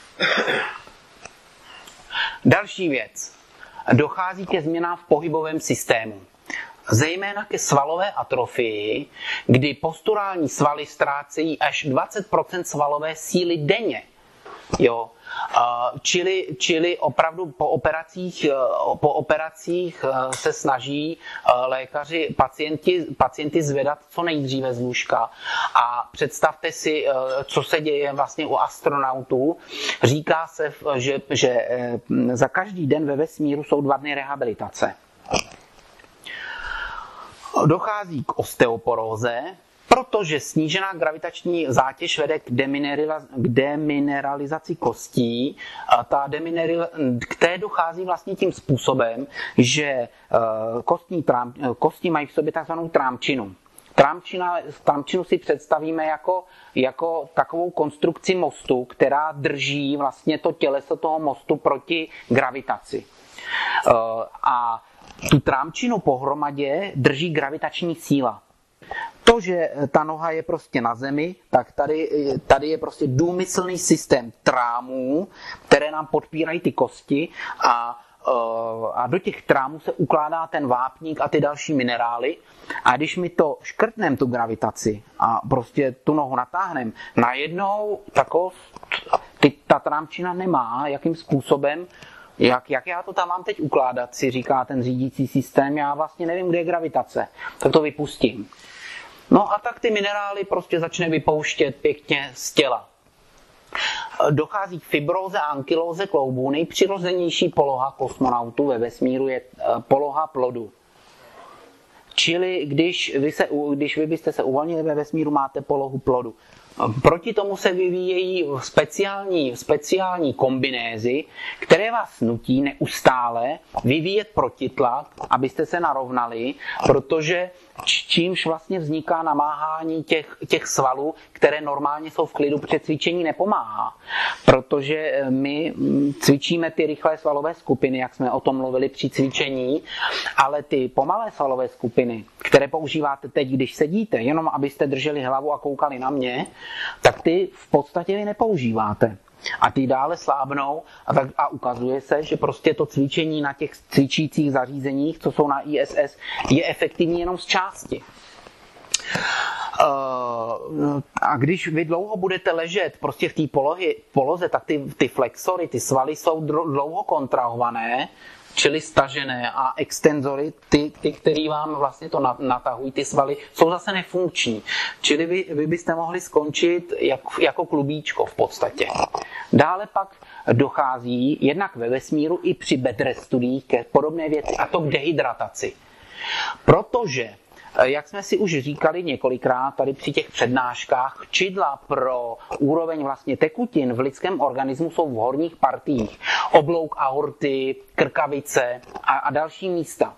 Další věc. Dochází ke změnám v pohybovém systému. Zejména ke svalové atrofii, kdy posturální svaly ztrácejí až dvacet procent svalové síly denně. Jo. Čili, čili opravdu po operacích, po operacích se snaží lékaři pacienti, pacienty zvedat co nejdříve z lůžka. A představte si, co se děje vlastně u astronautů. Říká se, že, že za každý den ve vesmíru jsou dva dny rehabilitace. Dochází k osteoporóze, protože snížená gravitační zátěž vede k demineralizaci kostí. Ta demineril, k té dochází vlastně tím způsobem, že kostní trám, kosti mají v sobě takzvanou trámčinu. Trámčina, trámčinu si představíme jako, jako takovou konstrukci mostu, která drží vlastně to těleso toho mostu proti gravitaci. A tu trámčinu pohromadě drží gravitační síla. To, že ta noha je prostě na zemi, tak tady, tady je prostě důmyslný systém trámů, které nám podpírají ty kosti a, a do těch trámů se ukládá ten vápník a ty další minerály. A když mi to škrtneme, tu gravitaci, a prostě tu nohu natáhneme, najednou tako, ty, ta trámčina nemá, jakým způsobem, Jak, jak já to tam mám teď ukládat, si říká ten řídící systém, já vlastně nevím, kde je gravitace, tak to vypustím. No a tak ty minerály prostě začne vypouštět pěkně z těla. Dochází k fibróze a ankylóze kloubů. Nejpřirozenější poloha kosmonautů ve vesmíru je poloha plodu. Čili když vy, se, když vy byste se uvolnili ve vesmíru, máte polohu plodu. Proti tomu se vyvíjejí speciální, speciální kombinézy, které vás nutí neustále vyvíjet protitlak, abyste se narovnali, protože čímž vlastně vzniká namáhání těch, těch svalů, které normálně jsou v klidu, protože cvičení nepomáhá. Protože my cvičíme ty rychlé svalové skupiny, jak jsme o tom mluvili při cvičení, ale ty pomalé svalové skupiny, které používáte teď, když sedíte, jenom abyste drželi hlavu a koukali na mě, tak ty v podstatě vy nepoužíváte. A ty dále slábnou a, tak, a ukazuje se, že prostě to cvičení na těch cvičících zařízeních, co jsou na I S S, je efektivní jenom z části. Uh, a když vy dlouho budete ležet prostě v té poloze, tak ty, ty flexory, ty svaly jsou dlouho kontrahované, čili stažené, a extenzory, ty, ty které vám vlastně to natahují, ty svaly, jsou zase nefunkční. Čili vy, vy byste mohli skončit jak, jako klubíčko v podstatě. Dále pak dochází jednak ve vesmíru i při bed restudiích ke podobné věci, a to k dehydrataci. Protože, jak jsme si už říkali několikrát tady při těch přednáškách, čidla pro úroveň vlastně tekutin v lidském organismu jsou v horních partiích. Oblouk aorty, krkavice a, a další místa.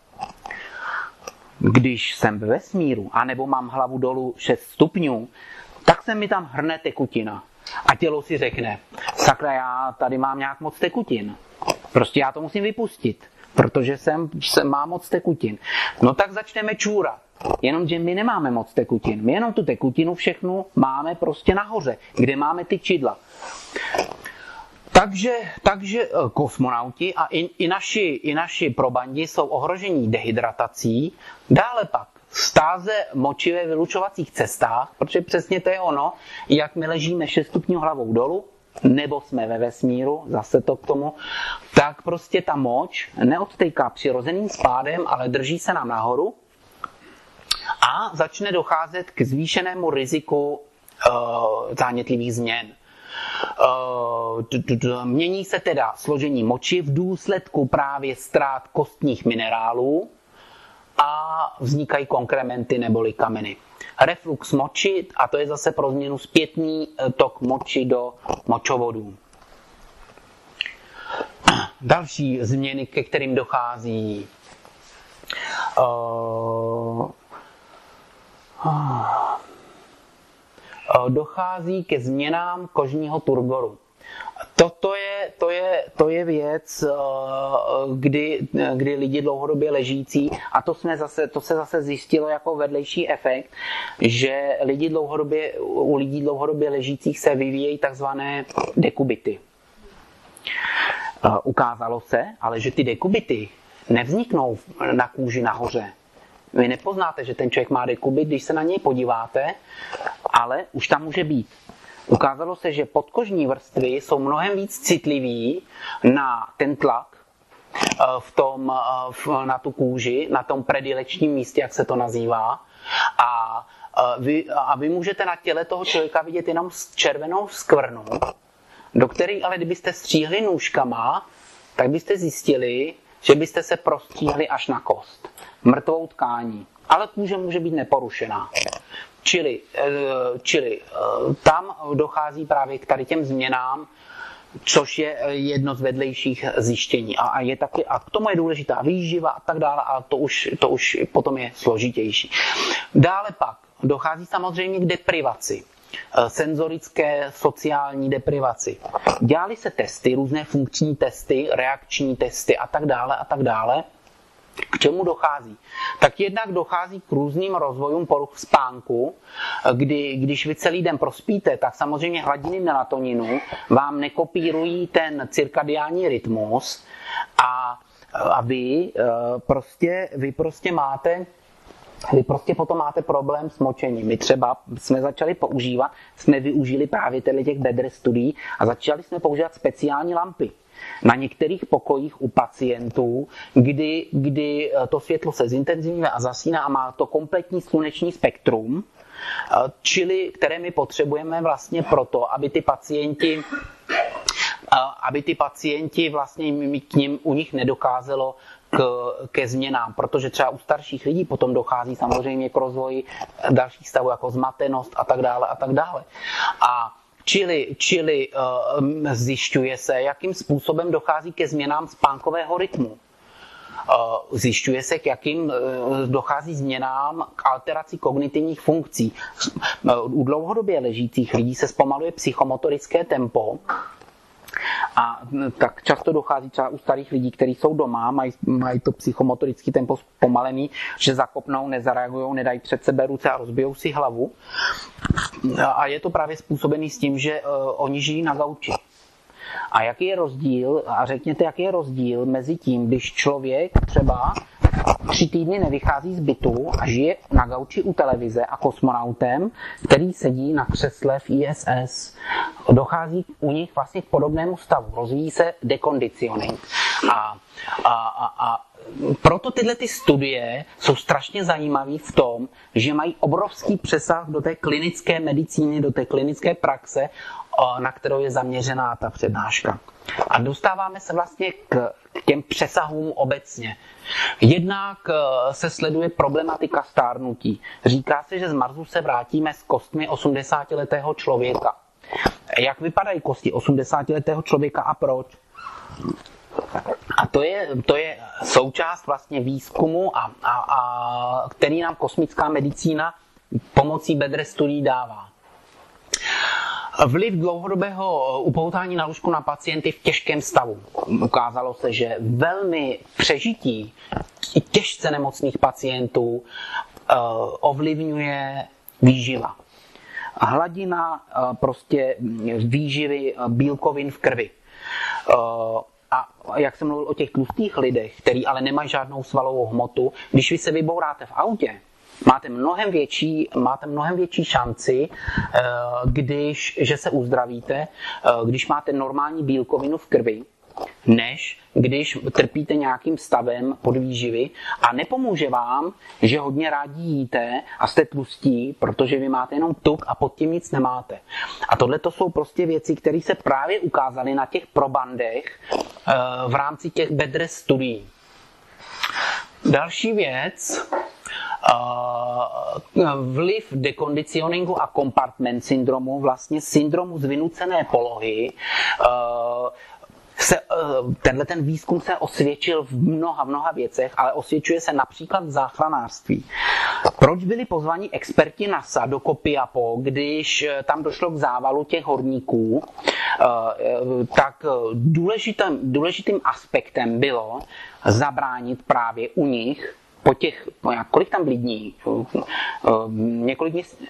Když jsem ve vesmíru, anebo mám hlavu dolů šest stupňů, tak se mi tam hrne tekutina. A tělo si řekne, sakra, já tady mám nějak moc tekutin. Prostě já to musím vypustit, protože jsem, jsem mám moc tekutin. No tak začneme čůrat. Jenomže my nemáme moc tekutin. My jenom tu tekutinu všechnu máme prostě nahoře, kde máme ty čidla. Takže, takže kosmonauti a i, i, naši, i naši probandi jsou ohrožení dehydratací. Dále pak Stáze moči ve vylučovacích cestách, protože přesně to je ono, jak my ležíme šest stupňů hlavou dolů, nebo jsme ve vesmíru, zase to k tomu, tak prostě ta moč neodtejká přirozeným spádem, ale drží se nám nahoru a začne docházet k zvýšenému riziku uh, zánětlivých změn. Uh, mění se teda složení moči v důsledku právě ztrát kostních minerálů a vznikají konkrementy neboli kameny. Reflux moči, a to je zase pro změnu zpětný tok moči do močovodů. Další změny, ke kterým dochází. Uh, uh, dochází ke změnám kožního turgoru. Toto je, to je, to je věc, kdy, kdy lidi dlouhodobě ležící, a to, jsme zase, to se zase zjistilo jako vedlejší efekt, že lidi dlouhodobě, u lidí dlouhodobě ležících se vyvíjejí takzvané dekubity. Ukázalo se, ale že ty dekubity nevzniknou na kůži nahoře. Vy nepoznáte, že ten člověk má dekubit, když se na něj podíváte, ale už tam může být. Ukázalo se, že podkožní vrstvy jsou mnohem víc citliví na ten tlak v tom, na tu kůži, na tom predilekčním místě, jak se to nazývá. A vy, a vy můžete na těle toho člověka vidět jenom červenou skvrnu, do které ale kdybyste stříhli nůžkama, tak byste zjistili, že byste se prostříhli až na kost. Mrtvou tkání. Ale kůže může být neporušená. Čili, čili tam dochází právě k tady těm změnám, což je jedno z vedlejších zjištění. A, je taky, a k tomu je důležitá výživa a tak dále, a to už, to už potom je složitější. Dále pak dochází samozřejmě k deprivaci. Senzorické, sociální deprivaci. Dělaly se testy, různé funkční testy, reakční testy a tak dále a tak dále. K čemu dochází? Tak jednak dochází k různým rozvojům poruch spánku, kdy, když vy celý den prospíte, tak samozřejmě hladiny melatoninu vám nekopírují ten cirkadiální rytmus a, a vy, prostě, vy prostě máte Vy prostě potom máte problém s močením. My třeba jsme začali používat, jsme využili právě těch bedre studií a začali jsme používat speciální lampy na některých pokojích u pacientů, kdy, kdy to světlo se zintenzivňuje a zasíná a má to kompletní sluneční spektrum, čili které my potřebujeme vlastně proto, aby ty pacienti aby ty pacienti vlastně k nim, u nich nedokázalo k, ke změnám, protože třeba u starších lidí potom dochází samozřejmě k rozvoji dalších stavů jako zmatenost a tak dále a tak dále. A čili, čili uh, zjišťuje se, jakým způsobem dochází ke změnám spánkového rytmu. Uh, zjišťuje se, k jakým uh, dochází změnám, k alteraci kognitivních funkcí. Uh, u dlouhodobě ležících lidí se zpomaluje psychomotorické tempo. A tak často dochází třeba u starých lidí, kteří jsou doma, mají, mají to psychomotorický tempo zpomalený, že zakopnou, nezareagují, nedají před sebe ruce a rozbijou si hlavu. A je to právě způsobený s tím, že uh, oni žijí na gauči. A jaký je rozdíl, a řekněte, jaký je rozdíl mezi tím, když člověk třeba tři týdny nevychází z bytu a žije na gauči u televize a kosmonautem, který sedí na křesle v I S S. Dochází u nich vlastně k podobnému stavu. Rozvíjí se dekondicioning. A, a, a, a proto tyhle ty studie jsou strašně zajímavé v tom, že mají obrovský přesah do té klinické medicíny, do té klinické praxe, na kterou je zaměřená ta přednáška. A dostáváme se vlastně k, k těm přesahům obecně. Jednak se sleduje problematika stárnutí. Říká se, že z Marsu se vrátíme s kostmi osmdesátiletého člověka. Jak vypadají kosti osmdesátiletého člověka a proč? A to je, to je součást vlastně výzkumu, a, a, a, který nám kosmická medicína pomocí bedre studií dává. Vliv dlouhodobého upoutání na lůžku na pacienty v těžkém stavu. Ukázalo se, že velmi přežití těžce nemocných pacientů uh, ovlivňuje výživa. Hladina uh, prostě výživy bílkovin v krvi. Uh, a jak jsem mluvil o těch tlustých lidech, který ale nemají žádnou svalovou hmotu, když vy se vybouráte v autě, máte mnohem větší, máte mnohem větší šanci, když, že se uzdravíte, když máte normální bílkovinu v krvi, než když trpíte nějakým stavem podvýživy a nepomůže vám, že hodně rádi jíte a jste tlustí, protože vy máte jenom tuk a pod tím nic nemáte. A tohle to jsou prostě věci, které se právě ukázaly na těch probandech v rámci těch bed rest studií. Další věc, vliv dekondicioningu a compartment syndromu, vlastně syndromu z vynucené polohy, se, tenhle ten výzkum se osvědčil v mnoha, mnoha věcech, ale osvědčuje se například v záchranářství. Proč byli pozvaní experti NASA do Copiapo, když tam došlo k závalu těch horníků, tak důležitým, důležitým aspektem bylo zabránit právě u nich po těch, kolik tam byli dní? Několik měsíců?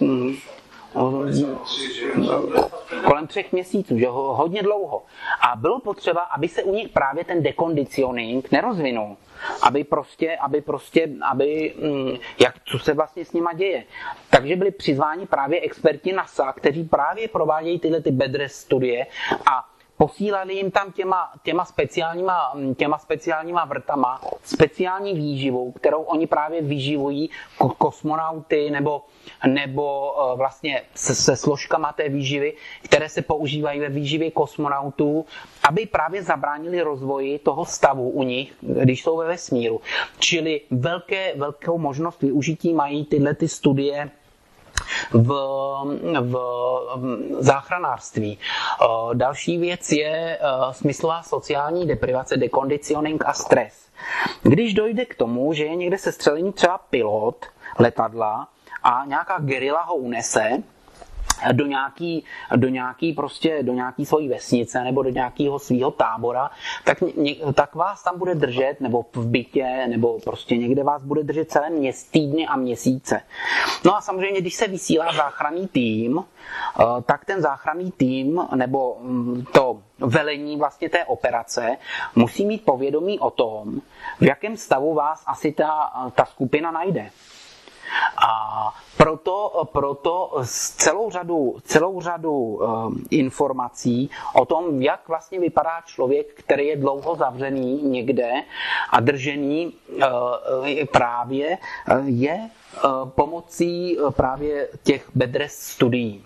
Kolem třech měsíců, že hodně dlouho. A bylo potřeba, aby se u nich právě ten dekondicioning nerozvinul. Aby prostě, aby prostě, aby, jak, co se vlastně s nima děje. Takže byli přizváni právě experti NASA, kteří právě provádějí tyhle ty bed rest studie a posílali jim tam těma, těma, speciálníma, těma speciálníma vrtama speciální výživu, kterou oni právě vyživují kosmonauty nebo, nebo vlastně se, se složkama té výživy, které se používají ve výživě kosmonautů, aby právě zabránili rozvoji toho stavu u nich, když jsou ve vesmíru. Čili velké, velkou možnost využití mají tyhle ty studie V, v, v záchranářství. Další věc je smyslová sociální deprivace, dekondicioning a stres. Když dojde k tomu, že je někde sestřelený třeba pilot letadla a nějaká gerila ho unese do nějaký, do nějaký prostě, do nějaký svojí vesnice nebo do nějakého svého tábora, tak, ně, tak vás tam bude držet, nebo v bytě, nebo prostě někde vás bude držet celé měs, týdny a měsíce. No a samozřejmě, když se vysílá záchranný tým, tak ten záchranný tým, nebo to velení vlastně té operace, musí mít povědomí o tom, v jakém stavu vás asi ta, ta skupina najde. A proto, proto celou řadu, celou řadu um, informací o tom, jak vlastně vypadá člověk, který je dlouho zavřený někde a držený uh, právě, uh, je uh, pomocí uh, právě těch bed rest studií.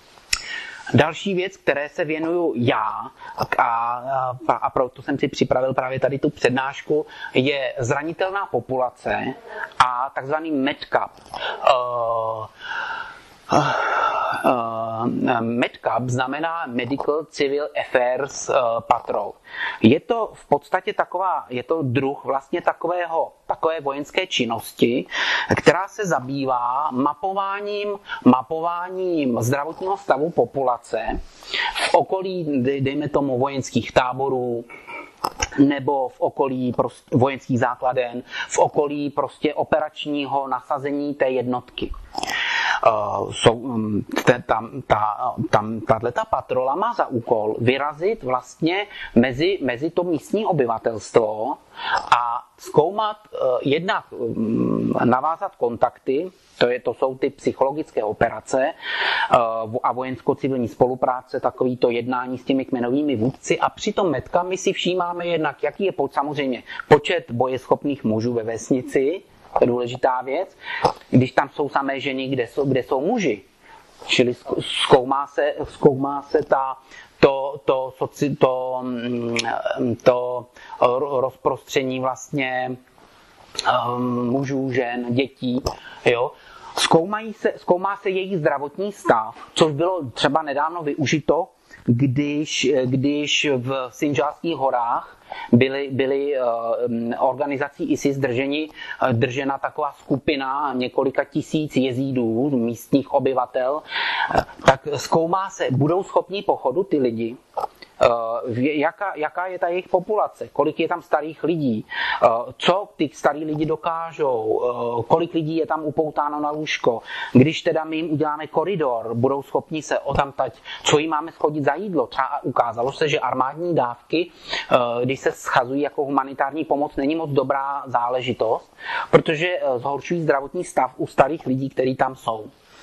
Další věc, které se věnuju já, a, a proto jsem si připravil právě tady tu přednášku, je zranitelná populace a takzvaný medcap. Uh, uh, uh, medcap znamená Medical Civil Affairs uh, Patrol. Je to v podstatě taková, je to druh vlastně takového, takové vojenské činnosti, která se zabývá mapováním, mapováním zdravotního stavu populace v okolí, dejme tomu, vojenských táborů, nebo v okolí prostě vojenských základen, v okolí prostě operačního nasazení té jednotky. Uh, jsou, tam, ta, tam, tato patrola má za úkol vyrazit vlastně mezi, mezi to místní obyvatelstvo a zkoumat, uh, jednak um, navázat kontakty, to, je, to jsou ty psychologické operace uh, a vojensko-civilní spolupráce, takový to jednání s těmi kmenovými vůdci a přitom medka my si všímáme jednak, jaký je samozřejmě počet bojeschopných mužů ve vesnici. To je důležitá věc. Když tam jsou samé ženy, kde jsou, kde jsou muži. Čili zkoumá se, zkoumá se ta, to, to, soci, to, to rozprostření vlastně um, mužů, žen, dětí. Jo? Zkoumají se, zkoumá se jejich zdravotní stav, což bylo třeba nedávno využito, když, když v Sinžálských horách byly, byly uh, organizací ISIS drženi, uh, držena taková skupina několika tisíc jezídů, místních obyvatel, uh, tak zkoumá se, budou schopni pochodu ty lidi. jaká, jaká je ta jejich populace, kolik je tam starých lidí, co ty starý lidi dokážou, kolik lidí je tam upoutáno na lůžko. Když teda my jim uděláme koridor, budou schopni se odtamtať, co jim máme schodit za jídlo. Třeba ukázalo se, že armádní dávky, když se schazují jako humanitární pomoc, není moc dobrá záležitost, protože zhoršují zdravotní stav u starých lidí, kteří tam jsou.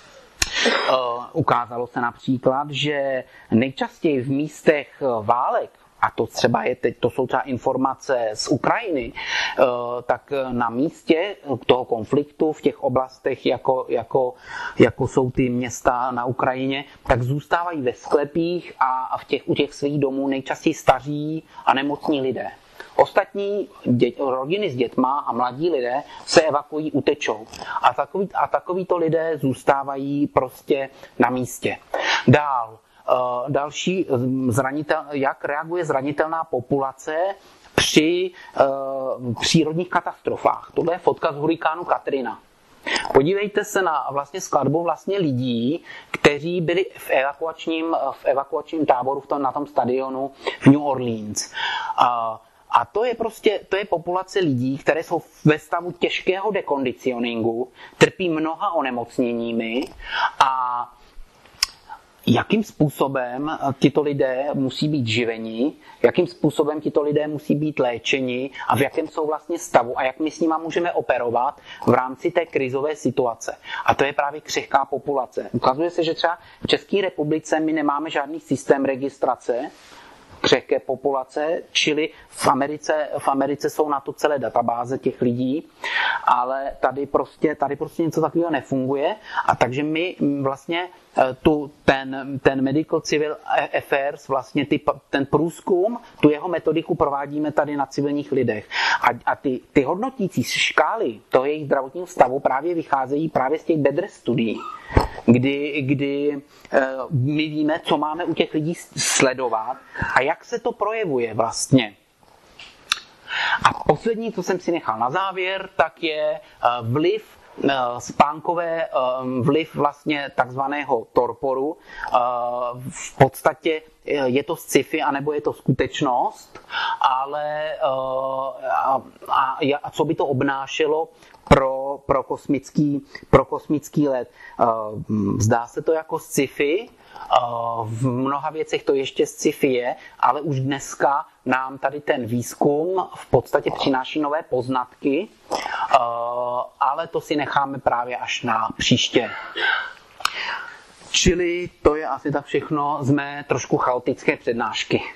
Uh, ukázalo se například, že nejčastěji v místech válek, a to třeba je teď, to jsou třeba informace z Ukrajiny, uh, tak na místě toho konfliktu v těch oblastech, jako, jako, jako jsou ty města na Ukrajině, tak zůstávají ve sklepích a v těch, u těch svých domů nejčastěji staří a nemocní lidé. Ostatní dět, rodiny s dětma a mladí lidé se evakuují, utečou. A, takový, a takovýto lidé zůstávají prostě na místě. Dál, uh, další zranitel, jak reaguje zranitelná populace při uh, přírodních katastrofách. Tohle je fotka z hurikánu Katrina. Podívejte se na vlastně skladbu vlastně lidí, kteří byli v evakuačním, v evakuačním táboru v tom, na tom stadionu v New Orleans. Uh, A to je prostě, to je populace lidí, které jsou ve stavu těžkého dekondicioningu, trpí mnoha onemocněními a jakým způsobem tito lidé musí být živeni, jakým způsobem tito lidé musí být léčeni a v jakém jsou vlastně stavu a jak my s nima můžeme operovat v rámci té krizové situace. A to je právě křehká populace. Ukazuje se, že třeba v České republice my nemáme žádný systém registrace křehké populace, čili v Americe, v Americe jsou na to celé databáze těch lidí, ale tady prostě, tady prostě něco takového nefunguje a takže my vlastně tu, ten, ten Medical Civil Affairs, vlastně ty, ten průzkum, tu jeho metodiku provádíme tady na civilních lidech. A, a ty, ty hodnotící škály toho jejich zdravotního stavu právě vycházejí právě z těch bedre studií, kdy, kdy my víme, co máme u těch lidí sledovat a jak se to projevuje vlastně. A poslední, co jsem si nechal na závěr, tak je vliv spánkové, vliv vlastně takzvaného torporu. V podstatě je to sci-fi, anebo je to skutečnost, ale a, a co by to obnášelo pro, pro, kosmický, pro kosmický let. Zdá se to jako sci-fi, v mnoha věcech to ještě sci-fi je, ale už dneska nám tady ten výzkum v podstatě přináší nové poznatky, ale to si necháme právě až na příště. Čili to je asi tak všechno z mé trošku chaotické přednášky.